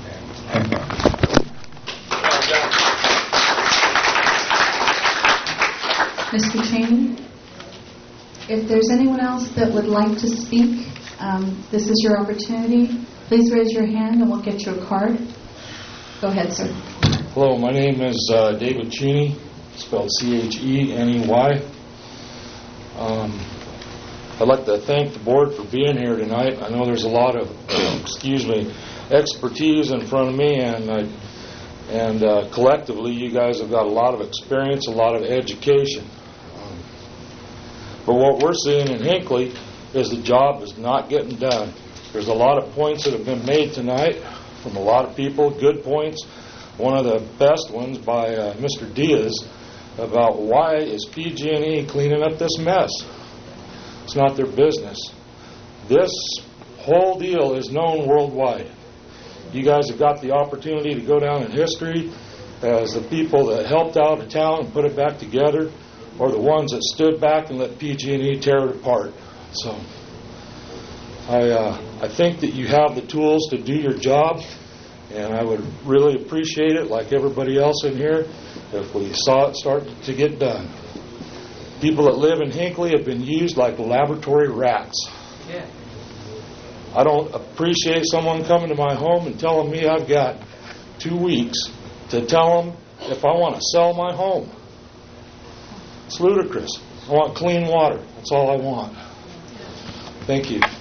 Mister Cheney, if there's anyone else that would like to speak, um, this is your opportunity. Please raise your hand and we'll get you a card. Go ahead, sir. Hello, my name is uh, David Cheney, spelled C H E N E Y. Um, I'd like to thank the board for being here tonight. I know there's a lot of, excuse me, expertise in front of me, and I, and uh, collectively, you guys have got a lot of experience, a lot of education. Um, but what we're seeing in Hinckley is the job is not getting done. There's a lot of points that have been made tonight from a lot of people, good points. One of the best ones by uh, Mister Diaz about why is P G and E cleaning up this mess. It's not their business. This whole deal is known worldwide. You guys have got the opportunity to go down in history as the people that helped out a town and put it back together, or the ones that stood back and let P G and E tear it apart. So I, uh, I think that you have the tools to do your job, and I would really appreciate it, like everybody else in here, if we saw it start to get done. People that live in Hinckley have been used like laboratory rats. Yeah. I don't appreciate someone coming to my home and telling me I've got two weeks to tell them if I want to sell my home. It's ludicrous. I want clean water. That's all I want. Thank you.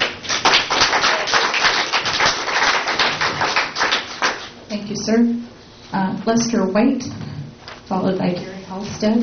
Thank you, sir. Uh, Lester White, followed by Gary Halstead.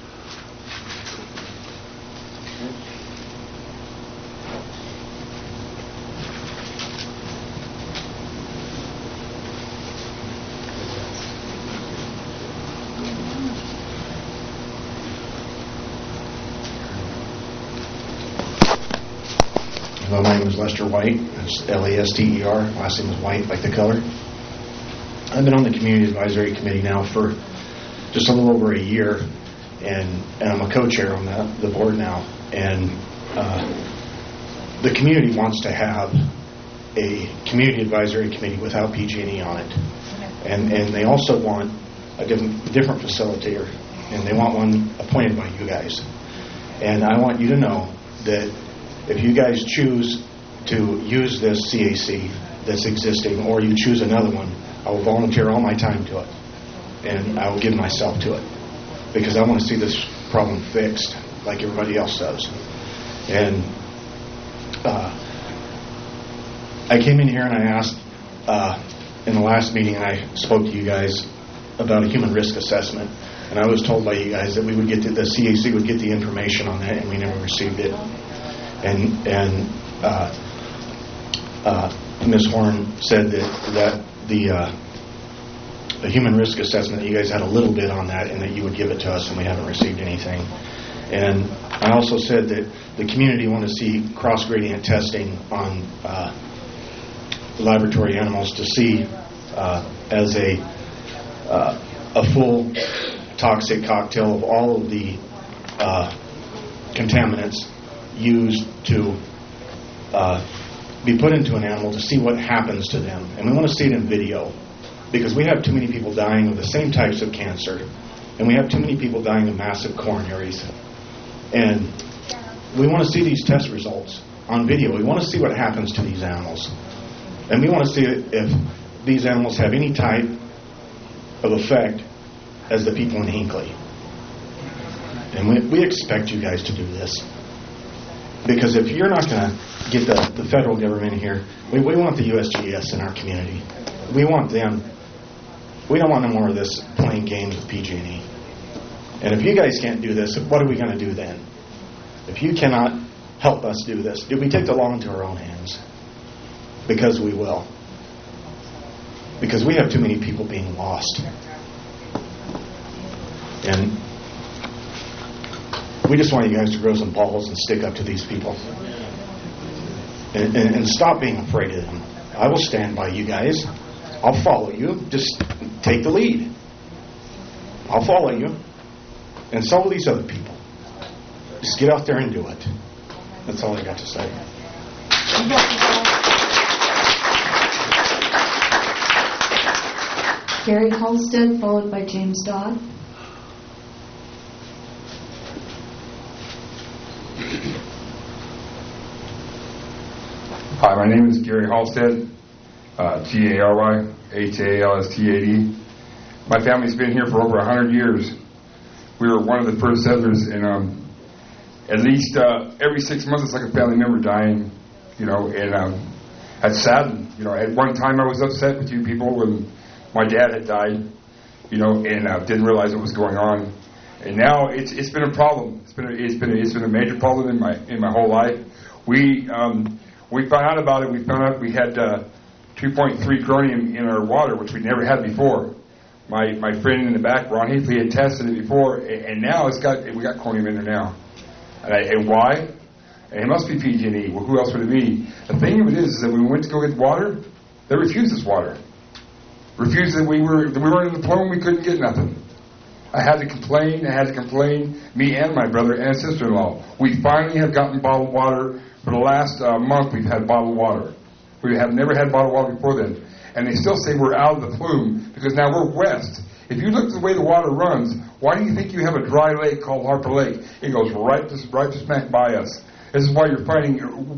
Hello, my name is Lester White. It's L A S T E R. Last name is White, like the color. I've been on the Community Advisory Committee now for just a little over a year, and, and I'm a co-chair on the, the board now. And uh, the community wants to have a Community Advisory Committee without P G and E on it. And, and they also want a different, different facilitator, and they want one appointed by you guys. And I want you to know that if you guys choose to use this C A C that's existing, or you choose another one, I will volunteer all my time to it, and I will give myself to it. because I want to see this problem fixed like everybody else does. And uh, I came in here and I asked uh, in the last meeting, and I spoke to you guys about a human risk assessment, and I was told by you guys that we would get the, the C A C would get the information on that, and we never received it. And and uh, uh, Miz Horn said that that the uh, the human risk assessment, that you guys had a little bit on that, and that you would give it to us, and we haven't received anything. And I also said that the community want to see cross-gradient testing on uh, laboratory animals to see uh, as a uh, a full toxic cocktail of all of the uh, contaminants used to uh, be put into an animal to see what happens to them. And we want to see it in video, because we have too many people dying of the same types of cancer, and we have too many people dying of massive coronaries. And we want to see these test results on video. We want to see what happens to these animals. And we want to see if these animals have any type of effect as the people in Hinckley. And we, we expect you guys to do this. Because if you're not going to get the, the federal government here, we, we want the U S G S in our community. We want them. We don't want no more of this playing games with P G and E. And if you guys can't do this, what are we going to do then? If you cannot help us do this, do we take the law into our own hands? Because we will. Because we have too many people being lost. And we just want you guys to grow some balls and stick up to these people. And, and, and stop being afraid of them. I will stand by you guys. I'll follow you. Just take the lead. I'll follow you. And so will these other people. Just get out there and do it. That's all I got to say. Gary Halstead, followed by James Dodd. Hi, my name is Gary Halstead, uh, G A R Y H A L S T A D. My family's been here for over one hundred years. We were one of the first settlers, and um, at least uh, every six months it's like a family member dying, you know, and um, that's saddened. You know, at one time I was upset with you people when my dad had died, you know, and uh, didn't realize what was going on. And now it's it's been a problem. It's been a, it's been a, it's been a major problem in my in my whole life. We um, we found out about it. We found out we had uh, two point three chromium in our water, which we never had before. My my friend in the back, Ron Heatley, had tested it before, and now it's got we got chromium in there now. And, I, and why? And it must be P G and E. Well, who else would it be? The thing of it is, is that when we went to go get water, they refused us water. Refused that we were we weren't in the plume. We couldn't get nothing. I had to complain. I had to complain. Me and my brother and sister-in-law. We finally have gotten bottled water. For the last uh, month, we've had bottled water. We have never had bottled water before then. And they still say we're out of the plume because now we're west. If you look at the way the water runs, why do you think you have a dry lake called Harper Lake? It goes right to, right to smack by us. This is why you're finding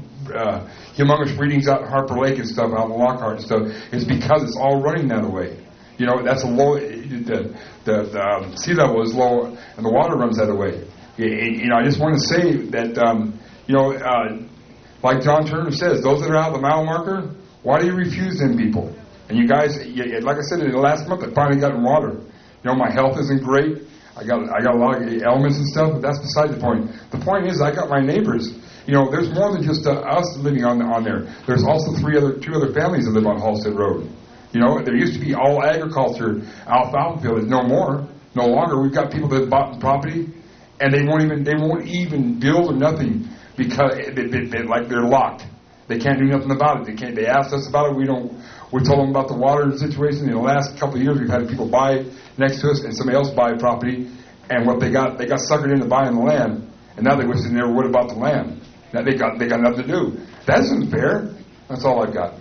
uh, humongous readings out in Harper Lake and stuff, out in Lockhart and stuff. It's because it's all running that way. You know, that's a low, the, the, the um, sea level is low and the water runs that way. You, you know, I just want to say that, um, you know, uh, like John Turner says, those that are out of the mile marker, why do you refuse them people? And you guys, like I said, in the last month, I finally got in water. You know, my health isn't great. I got I got a lot of ailments and stuff, but that's beside the point. The point is, I got my neighbors. You know, there's more than just uh, us living on on there. There's also three other two other families that live on Halstead Road. You know, there used to be all agriculture, alfalfa field. No more, no longer. We've got people that bought property, and they won't even they won't even build or nothing because they, they, they, like they're locked. They can't do nothing about it. They can't. They asked us about it. We don't. We told them about the water situation. In the last couple of years, we've had people buy next to us, and somebody else buy property. And what they got, they got suckered into buying the land, and now they wish they never would have bought the land. Now they got they got nothing to do. That isn't fair. That's all I've got.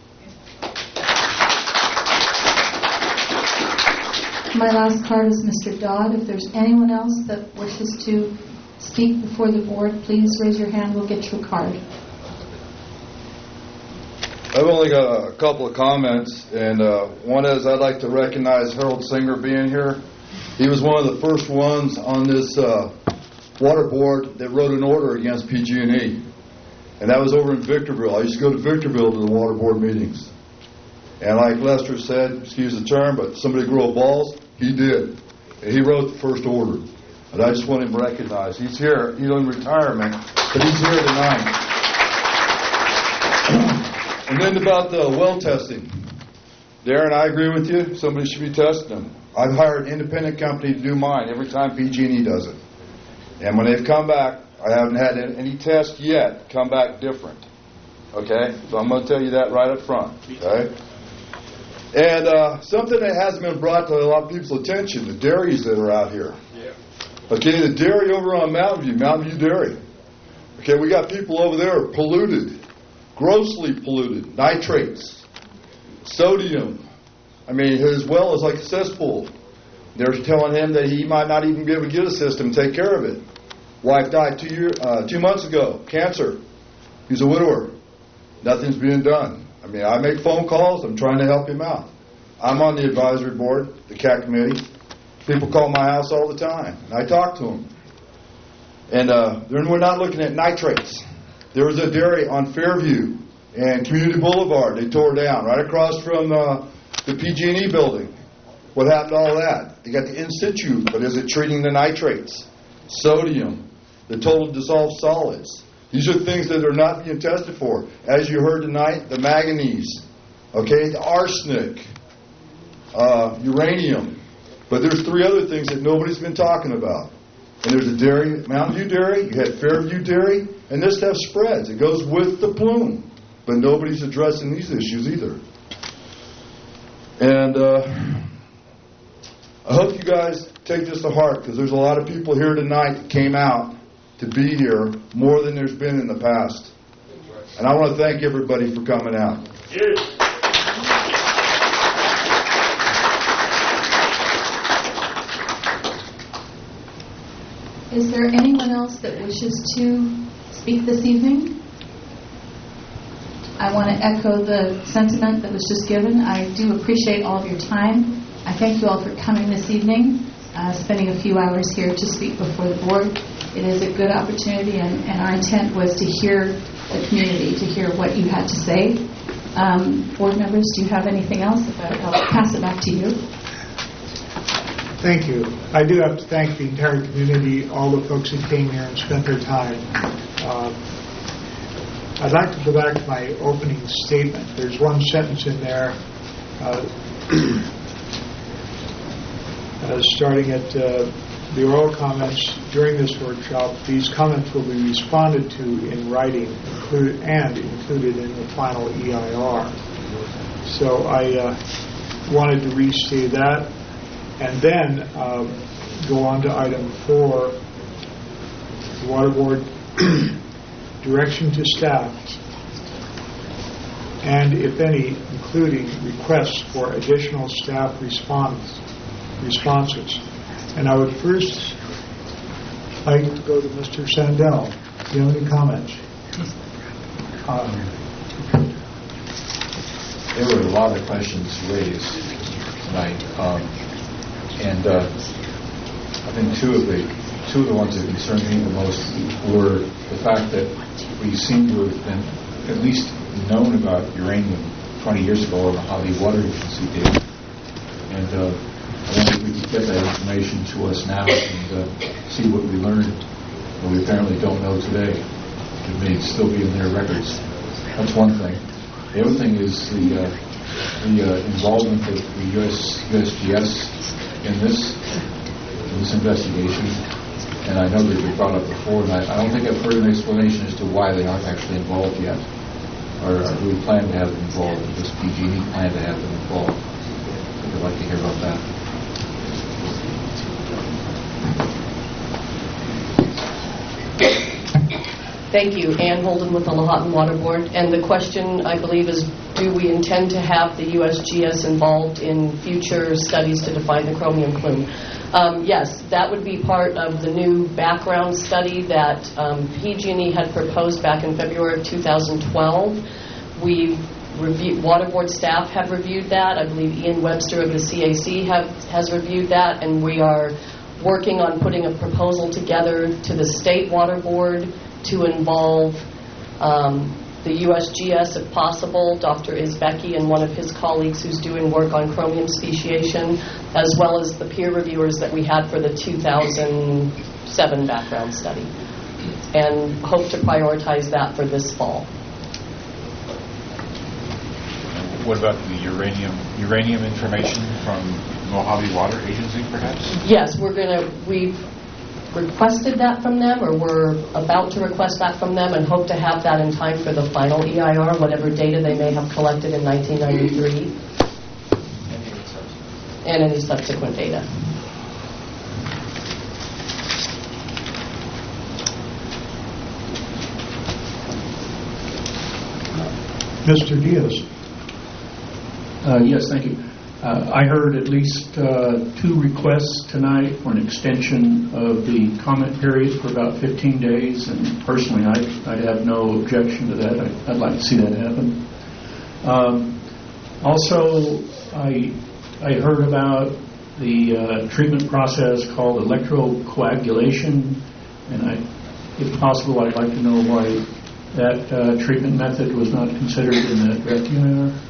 My last card is Mister Dodd. If there's anyone else that wishes to speak before the board, please raise your hand. We'll get you a card. I've only got a couple of comments, and uh, one is I'd like to recognize Harold Singer being here. He He was one of the first ones on this uh, water board that wrote an order against P G and E. And that was over in Victorville. I used to go to Victorville to the water board meetings. And like Lester said, excuse the term, but somebody grow balls, he did. And he wrote the first order. And I just want him recognized. He's here. He's in retirement, but he's here tonight. And then about the well testing. Darren, I agree with you. Somebody should be testing them. I've hired an independent company to do mine every time P G and E does it. And when they've come back, I haven't had any tests yet come back different. Okay? So I'm going to tell you that right up front. Okay? And uh, something that hasn't been brought to a lot of people's attention, the dairies that are out here. Okay, the dairy over on Mountain View, Mountain View Dairy. Okay, we got people over there polluted, grossly polluted, nitrates, sodium. I mean, his well is like a cesspool. They're telling him that he might not even be able to get a system to take care of it. Wife died two year, uh, two months ago, cancer. He's a widower. Nothing's being done. I mean, I make phone calls. I'm trying to help him out. I'm on the advisory board, the C A C committee. People call my house all the time, and I talk to them. And uh, we're not looking at nitrates. There was a dairy on Fairview and Community Boulevard. They tore down right across from uh, the P G and E building. What happened to all that? They got the in situ, but is it treating the nitrates? Sodium, the total dissolved solids. These are things that are not being tested for. As you heard tonight, the manganese, okay, the arsenic, uh, uranium. But there's three other things that nobody's been talking about. And there's a dairy, Mountain View Dairy, you had Fairview Dairy, and this stuff spreads. It goes with the plume. But nobody's addressing these issues either. And uh, I hope you guys take this to heart, because there's a lot of people here tonight that came out to be here more than there's been in the past. And I want to thank everybody for coming out. Is there anyone else that wishes to speak this evening? I want to echo the sentiment that was just given. I do appreciate all of your time. I thank you all for coming this evening, uh, spending a few hours here to speak before the board. It is a good opportunity, and, and our intent was to hear the community, to hear what you had to say. Um, board members, do you have anything else? I'll pass it back to you. Thank you. I do have to thank the entire community, all the folks who came here and spent their time. Uh, I'd like to go back to my opening statement. There's one sentence in there, uh, uh, starting at uh, the oral comments during this workshop. These comments will be responded to in writing include, and included in the final E I R. So I uh, wanted to restate that. And then um, go on to item four, the Water Board direction to staff, and if any, including requests for additional staff response, responses. And I would first like to go to Mister Sandell. Do you have any comments? Um, there were a lot of questions raised tonight. Um, And uh, I think two of the two of the ones that concerned me the most were the fact that we seem to have been at least known about uranium twenty years ago, or the Mojave Water Agency did. And uh, I wonder if we could get that information to us now and uh, see what we learned that we apparently don't know today. It may still be in their records. That's one thing. The other thing is the uh, the uh, involvement of the U S U S G S in this in this investigation, and I know they've been brought up before, and I, I don't think I've heard an explanation as to why they aren't actually involved yet, or, or do we plan to have them involved? Does P G and E plan to have them involved? I'd like to hear about that. Thank you. Ann Holden with the Lahontan Water Board. And the question, I believe, is do we intend to have the U S G S involved in future studies to define the chromium plume? Um, yes, that would be part of the new background study that um, P G and E had proposed back in February of two thousand twelve. We've review, Water Board staff have reviewed that. I believe Ian Webster of the C A C have, has reviewed that, and we are working on putting a proposal together to the State Water Board to involve um, the U S G S, if possible, Doctor Isbecki and one of his colleagues who's doing work on chromium speciation, as well as the peer reviewers that we had for the two thousand seven background study, and hope to prioritize that for this fall. What about the uranium uranium information from Mojave Water Agency, perhaps? Yes, we're going to, we've requested that from them, or we're about to request that from them, and hope to have that in time for the final E I R, whatever data they may have collected in nineteen ninety-three, and any subsequent data. Mister Diaz. Uh, yes, thank you. Uh, I heard at least uh, two requests tonight for an extension of the comment period for about fifteen days, and personally I'd, I'd have no objection to that. I'd, I'd like to see that happen. Um, also, I, I heard about the uh, treatment process called electrocoagulation, and I, if possible, I'd like to know why that uh, treatment method was not considered in the draft U I R.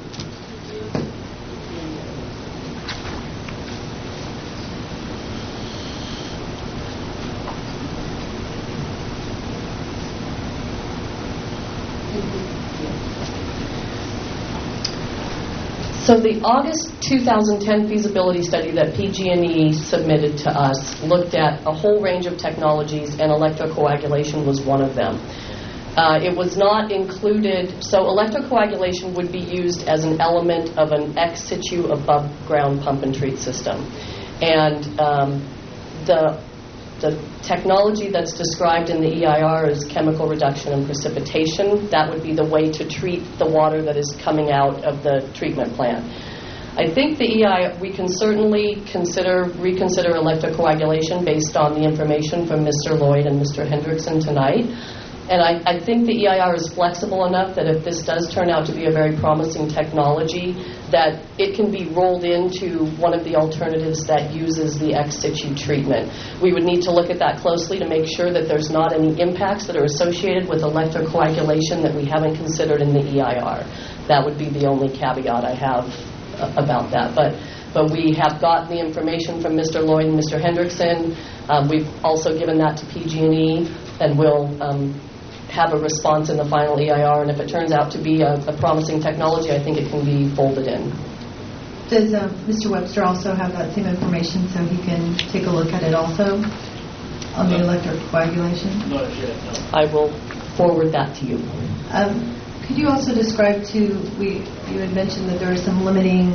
So the August two thousand ten feasibility study that P G and E submitted to us looked at a whole range of technologies, and electrocoagulation was one of them. Uh, it was not included, so electrocoagulation would be used as an element of an ex situ above ground pump and treat system. And um, the The technology that's described in the E I R is chemical reduction and precipitation. That would be the way to treat the water that is coming out of the treatment plant. I think the E I R, we can certainly consider, reconsider electrocoagulation based on the information from Mister Lloyd and Mister Hendrickson tonight. And I, I think the E I R is flexible enough that if this does turn out to be a very promising technology, that it can be rolled into one of the alternatives that uses the ex situ treatment. We would need to look at that closely to make sure that there's not any impacts that are associated with electrocoagulation that we haven't considered in the E I R. That would be the only caveat I have uh, about that. But but we have gotten the information from Mister Lloyd and Mister Hendrickson. Um, we've also given that to P G and E, and we'll um, have a response in the final E I R, and if it turns out to be a, a promising technology, I think it can be folded in. Does uh, Mister Webster also have that same information so he can take a look at it also on the electrocoagulation? I will forward that to you. Um, could you also describe to, we, you had mentioned that there is some limiting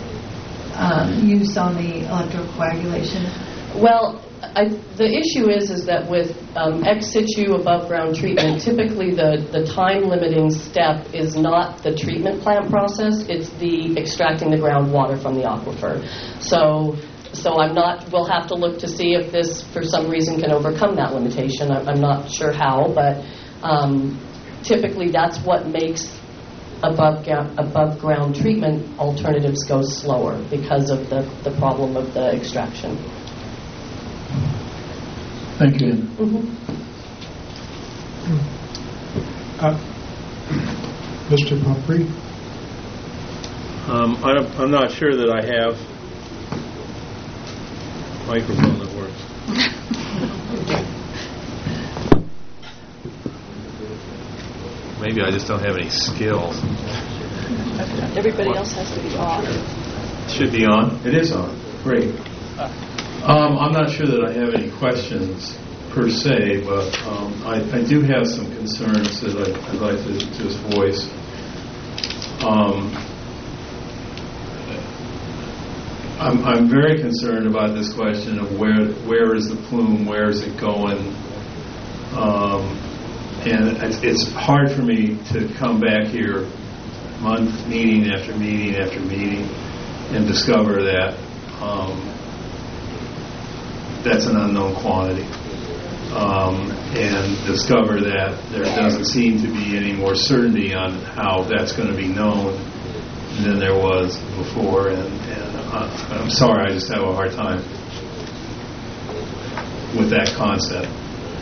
um, use on the electrocoagulation. Well, I, the issue is is that with um, ex situ above ground treatment, typically the, the time limiting step is not the treatment plant process, it's the extracting the groundwater from the aquifer. So so I'm not, we'll have to look to see if this for some reason can overcome that limitation. I'm, I'm not sure how, but um, typically that's what makes above, ga- above ground treatment alternatives go slower because of the, the problem of the extraction. Thank you. Mm-hmm. Uh, Mister Pumphrey? Um, I'm, I'm not sure that I have a microphone that works. Maybe I just don't have any skills. Everybody else has to be on. It should be on. It is on. Great. Um, I'm not sure that I have any questions per se, but um, I, I do have some concerns that I, I'd like to just voice. Um, I'm, I'm very concerned about this question of where where is the plume, where is it going, um, and it's, it's hard for me to come back here month, meeting after meeting after meeting and discover that um, that's an unknown quantity. um, and discover that there doesn't seem to be any more certainty on how that's going to be known than there was before. And, and uh, I'm sorry, I just have a hard time with that concept.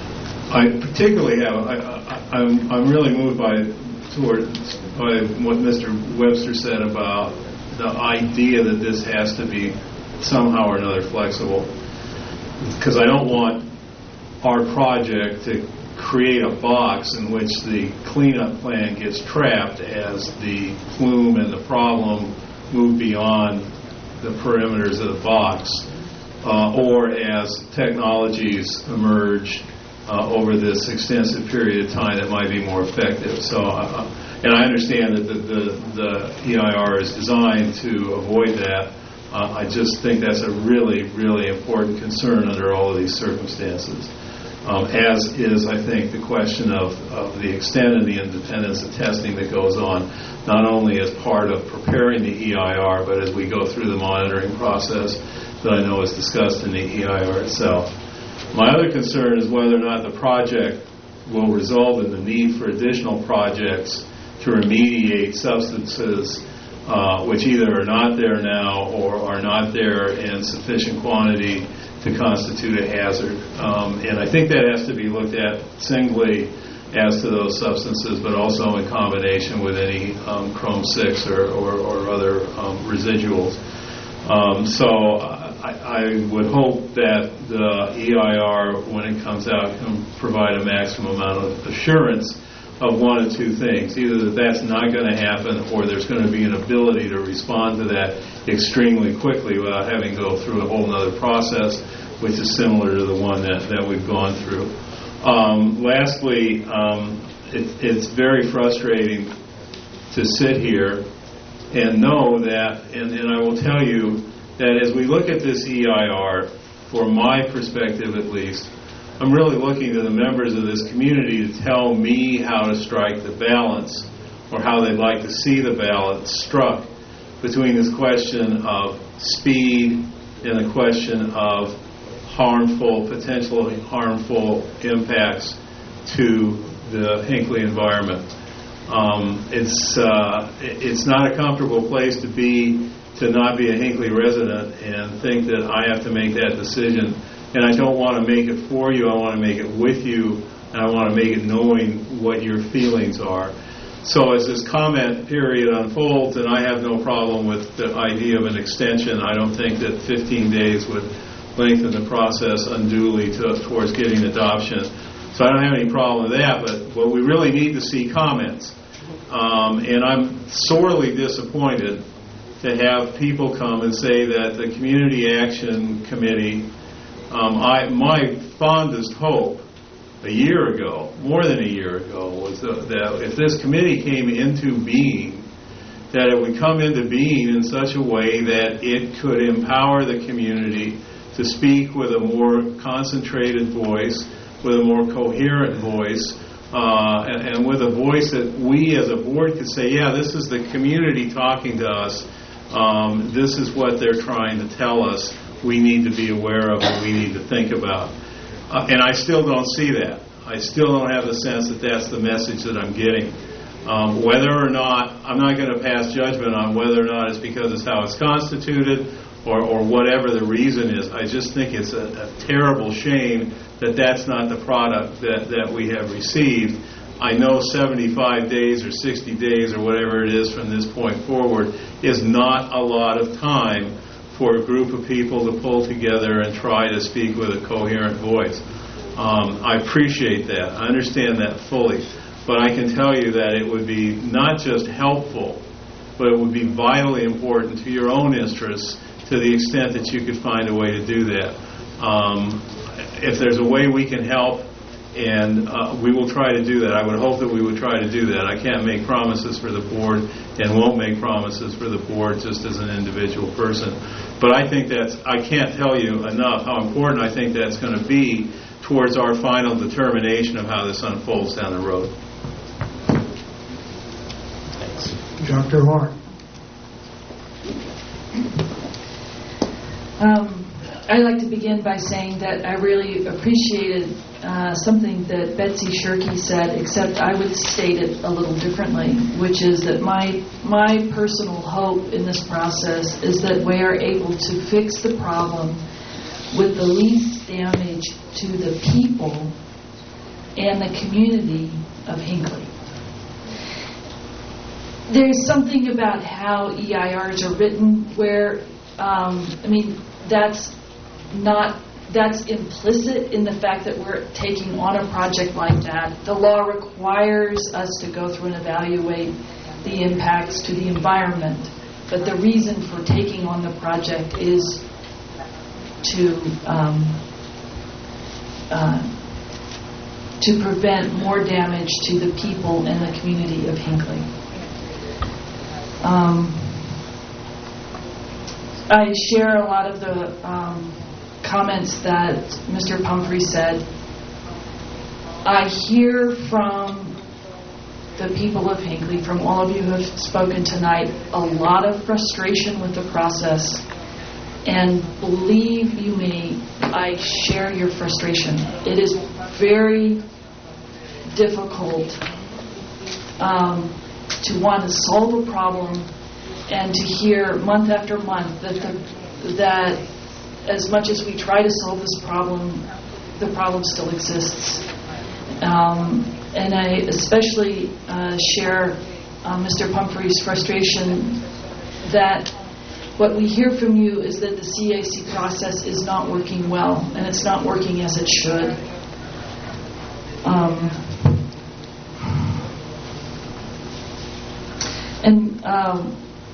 I particularly have, I, I, I'm, I'm really moved by, toward, by what Mister Webster said about the idea that this has to be somehow or another flexible. Because I don't want our project to create a box in which the cleanup plan gets trapped as the plume and the problem move beyond the perimeters of the box, uh, or as technologies emerge uh, over this extensive period of time that might be more effective. So, uh, and I understand that the, the, the E I R is designed to avoid that. Uh, I just think that's a really, really important concern under all of these circumstances. Um, as is, I think, the question of, of the extent and the independence of testing that goes on, not only as part of preparing the E I R, but as we go through the monitoring process that I know is discussed in the E I R itself. My other concern is whether or not the project will result in the need for additional projects to remediate substances uh, which either are not there now or are not there in sufficient quantity to constitute a hazard. Um, and I think that has to be looked at singly as to those substances, but also in combination with any um, chrome six or, or, or other um, residuals. Um, so I, I would hope that the E I R, when it comes out, can provide a maximum amount of assurance of one of two things. Either that that's not going to happen, or there's going to be an ability to respond to that extremely quickly without having to go through a whole other process, which is similar to the one that, that we've gone through. Um, lastly, um, it, it's very frustrating to sit here and know that, and, and I will tell you that as we look at this E I R, for my perspective at least, I'm really looking to the members of this community to tell me how to strike the balance, or how they'd like to see the balance struck between this question of speed and the question of harmful, potentially harmful impacts to the Hinckley environment. Um, it's uh, it's not a comfortable place to be, to not be a Hinckley resident and think that I have to make that decision. And I don't want to make it for you. I want to make it with you, and I want to make it knowing what your feelings are. So as this comment period unfolds, and I have no problem with the idea of an extension, I don't think that fifteen days would lengthen the process unduly to, towards getting adoption. So I don't have any problem with that, but what we really need to see comments. Um, and I'm sorely disappointed to have people come and say that the Community Action Committee, um, I, my fondest hope a year ago, more than a year ago, was that, that if this committee came into being, that it would come into being in such a way that it could empower the community to speak with a more concentrated voice, with a more coherent voice, uh, and, and with a voice that we as a board could say, yeah, this is the community talking to us. Um, this is what they're trying to tell us we need to be aware of and we need to think about. Uh, and I still don't see that. I still don't have the sense that that's the message that I'm getting. Um, whether or not, I'm not going to pass judgment on whether or not it's because it's how it's constituted or, or whatever the reason is. I just think it's a, a terrible shame that that's not the product that, that we have received. I know seventy-five days or sixty days or whatever it is from this point forward is not a lot of time for a group of people to pull together and try to speak with a coherent voice. Um, I appreciate that. I understand that fully. But I can tell you that it would be not just helpful, but it would be vitally important to your own interests to the extent that you could find a way to do that. Um, if there's a way we can help, and uh, we will try to do that. I would hope that we would try to do that. I can't make promises for the board and won't make promises for the board just as an individual person. But I think that's, I can't tell you enough how important I think that's going to be towards our final determination of how this unfolds down the road. Thanks. Doctor Horn. Um, I'd like to begin by saying that I really appreciated uh, something that Betsy Shirkey said, except I would state it a little differently, which is that my my personal hope in this process is that we are able to fix the problem with the least damage to the people and the community of Hinckley. There's something about how E I Rs are written where, um, I mean, that's not, that's implicit in the fact that we're taking on a project like that. The law requires us to go through and evaluate the impacts to the environment, but the reason for taking on the project is to um, uh, to prevent more damage to the people and the community of Hinckley. Um, I share a lot of the um, comments that Mister Pumphrey said. I hear from the people of Hinckley, from all of you who have spoken tonight, a lot of frustration with the process. And believe you me, I share your frustration. It is very difficult um, to want to solve a problem and to hear month after month that the, that as much as we try to solve this problem, the problem still exists. Um, and I especially uh, share uh, Mister Pumphrey's frustration that what we hear from you is that the C A C process is not working well, and it's not working as it should. Um, and um,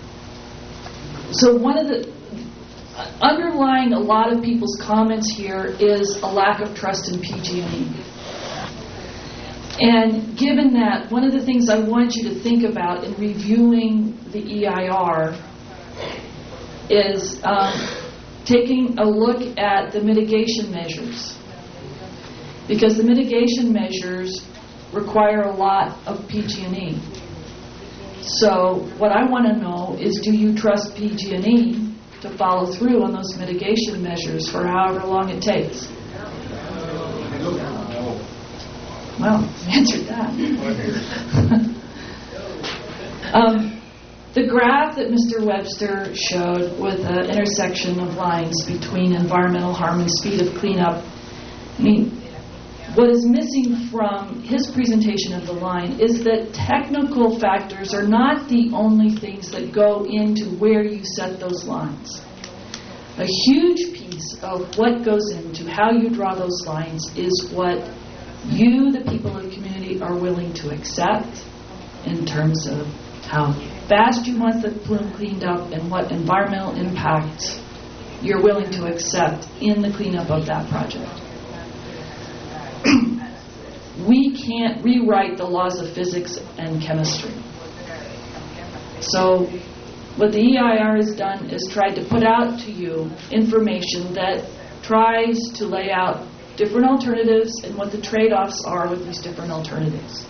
so one of the underlying a lot of people's comments here is a lack of trust in P G and E. And given that, one of the things I want you to think about in reviewing the E I R is um, taking a look at the mitigation measures. Because the mitigation measures require a lot of P G and E. So what I want to know is, do you trust P G and E to follow through on those mitigation measures for however long it takes? Well, you answered that. um, the graph that Mister Webster showed with the intersection of lines between environmental harm and speed of cleanup, I mean, what is missing from his presentation of the line is that technical factors are not the only things that go into where you set those lines. A huge piece of what goes into how you draw those lines is what you, the people of the community, are willing to accept in terms of how fast you want the plume cleaned up and what environmental impact you're willing to accept in the cleanup of that project. We can't rewrite the laws of physics and chemistry. So what the E I R has done is tried to put out to you information that tries to lay out different alternatives and what the trade-offs are with these different alternatives.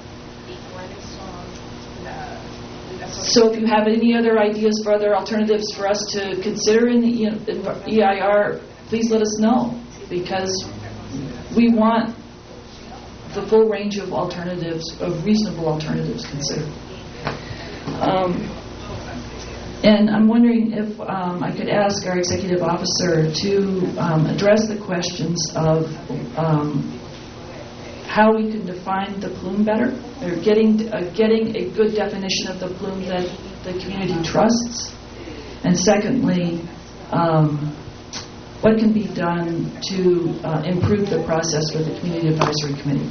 So if you have any other ideas for other alternatives for us to consider in the E I R, please let us know, because we want the full range of alternatives, of reasonable alternatives considered. Um, and I'm wondering if um, I could ask our executive officer to um, address the questions of um, how we can define the plume better, or getting uh, getting a good definition of the plume that the community trusts, and secondly, um, what can be done to uh, improve the process with the Community Advisory Committee?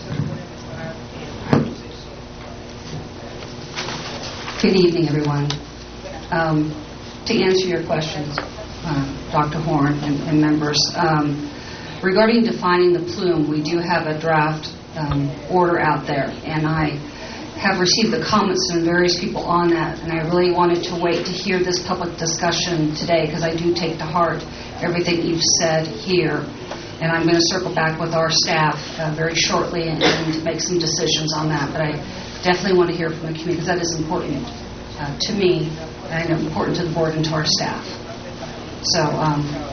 Good evening, everyone. Um, to answer your questions, uh, Doctor Horn and, and members, um, regarding defining the plume, we do have a draft um, order out there, and I have received the comments from various people on that, and I really wanted to wait to hear this public discussion today, because I do take to heart everything you've said here, and I'm going to circle back with our staff uh, very shortly and, and make some decisions on that. But I definitely want to hear from the community, because that is important uh, to me, and I know important to the board and to our staff. So um,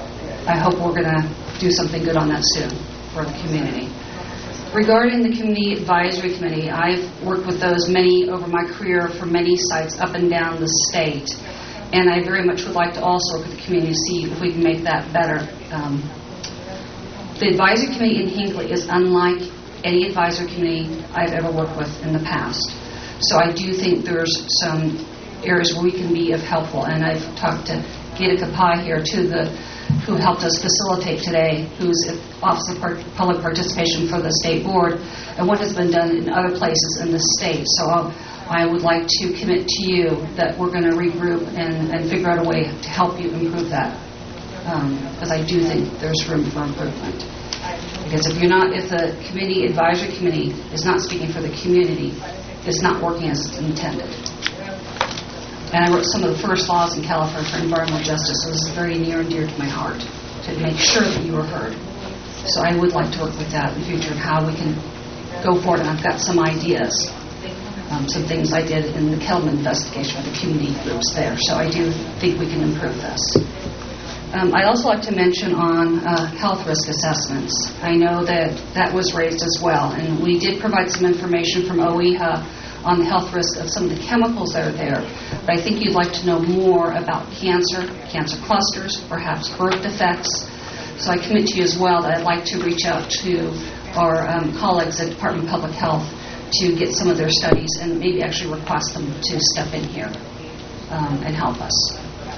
I hope we're going to do something good on that soon for the community. Regarding the Community Advisory Committee, I've worked with those many over my career for many sites up and down the state, and I very much would like to also work with the community to see if we can make that better. Um, the Advisory Committee in Hinckley is unlike any advisory committee I've ever worked with in the past. So I do think there's some areas where we can be of helpful, and I've talked to Gita Kapai here too, the, who helped us facilitate today, who's at Office of Public Participation for the State Board, and what has been done in other places in the state. So I'll, I would like to commit to you that we're going to regroup and, and figure out a way to help you improve that, because um, I do think there's room for improvement. Because if you're not, if the committee advisory committee is not speaking for the community, it's not working as it's intended. And I wrote some of the first laws in California for environmental justice. It was very near and dear to my heart to make sure that you were heard. So I would like to work with that in the future and how we can go forward. And I've got some ideas, um, some things I did in the Kelman investigation with the community groups there. So I do think we can improve this. Um, I'd also like to mention on uh, health risk assessments. I know that that was raised as well, and we did provide some information from O E H A on the health risk of some of the chemicals that are there. But I think you'd like to know more about cancer, cancer clusters, perhaps birth defects. So I commit to you as well that I'd like to reach out to our um, colleagues at Department of Public Health to get some of their studies and maybe actually request them to step in here um, and help us.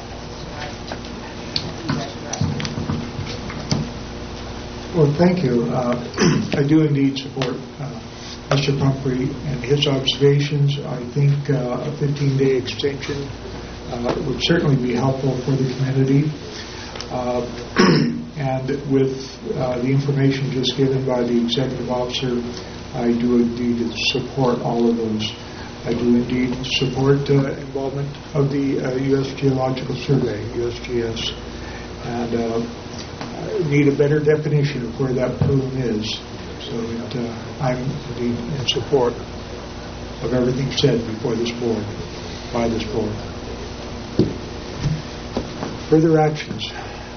Well, thank you. Uh, I do indeed support uh, Mister Pumphrey and his observations. I think uh, a fifteen-day extension uh, would certainly be helpful for the community. Uh, and with uh, the information just given by the executive officer, I do indeed support all of those. I do indeed support uh, involvement of the uh, U S Geological Survey, U S G S, and uh, need a better definition of where that plume is. So that, uh, I'm indeed in support of everything said before this board, by this board. Further actions.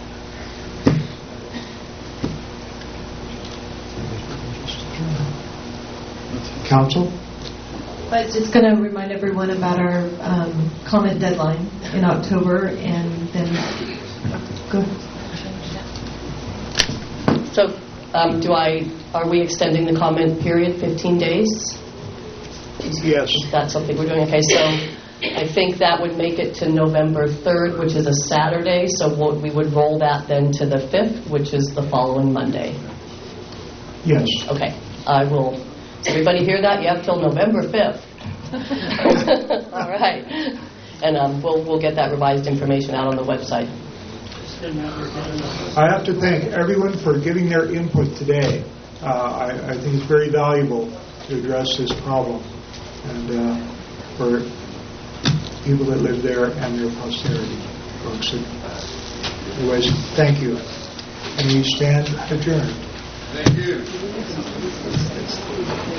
Council? I was just going to remind everyone about our um, comment deadline in October, and then go ahead. So, um, do I? Are we extending the comment period fifteen days? Yes. Is that something we're doing? Okay, so I think that would make it to November third, which is a Saturday. So we'll, we would roll that then to the fifth, which is the following Monday. Yes. Okay, I will. Does everybody hear that? You have till November fifth. All right, and um, we'll we'll get that revised information out on the website. I have to thank everyone for giving their input today. Uh, I, I think it's very valuable to address this problem, and uh, for people that live there and their posterity, folks. Anyways, thank you. And we stand adjourned. Thank you.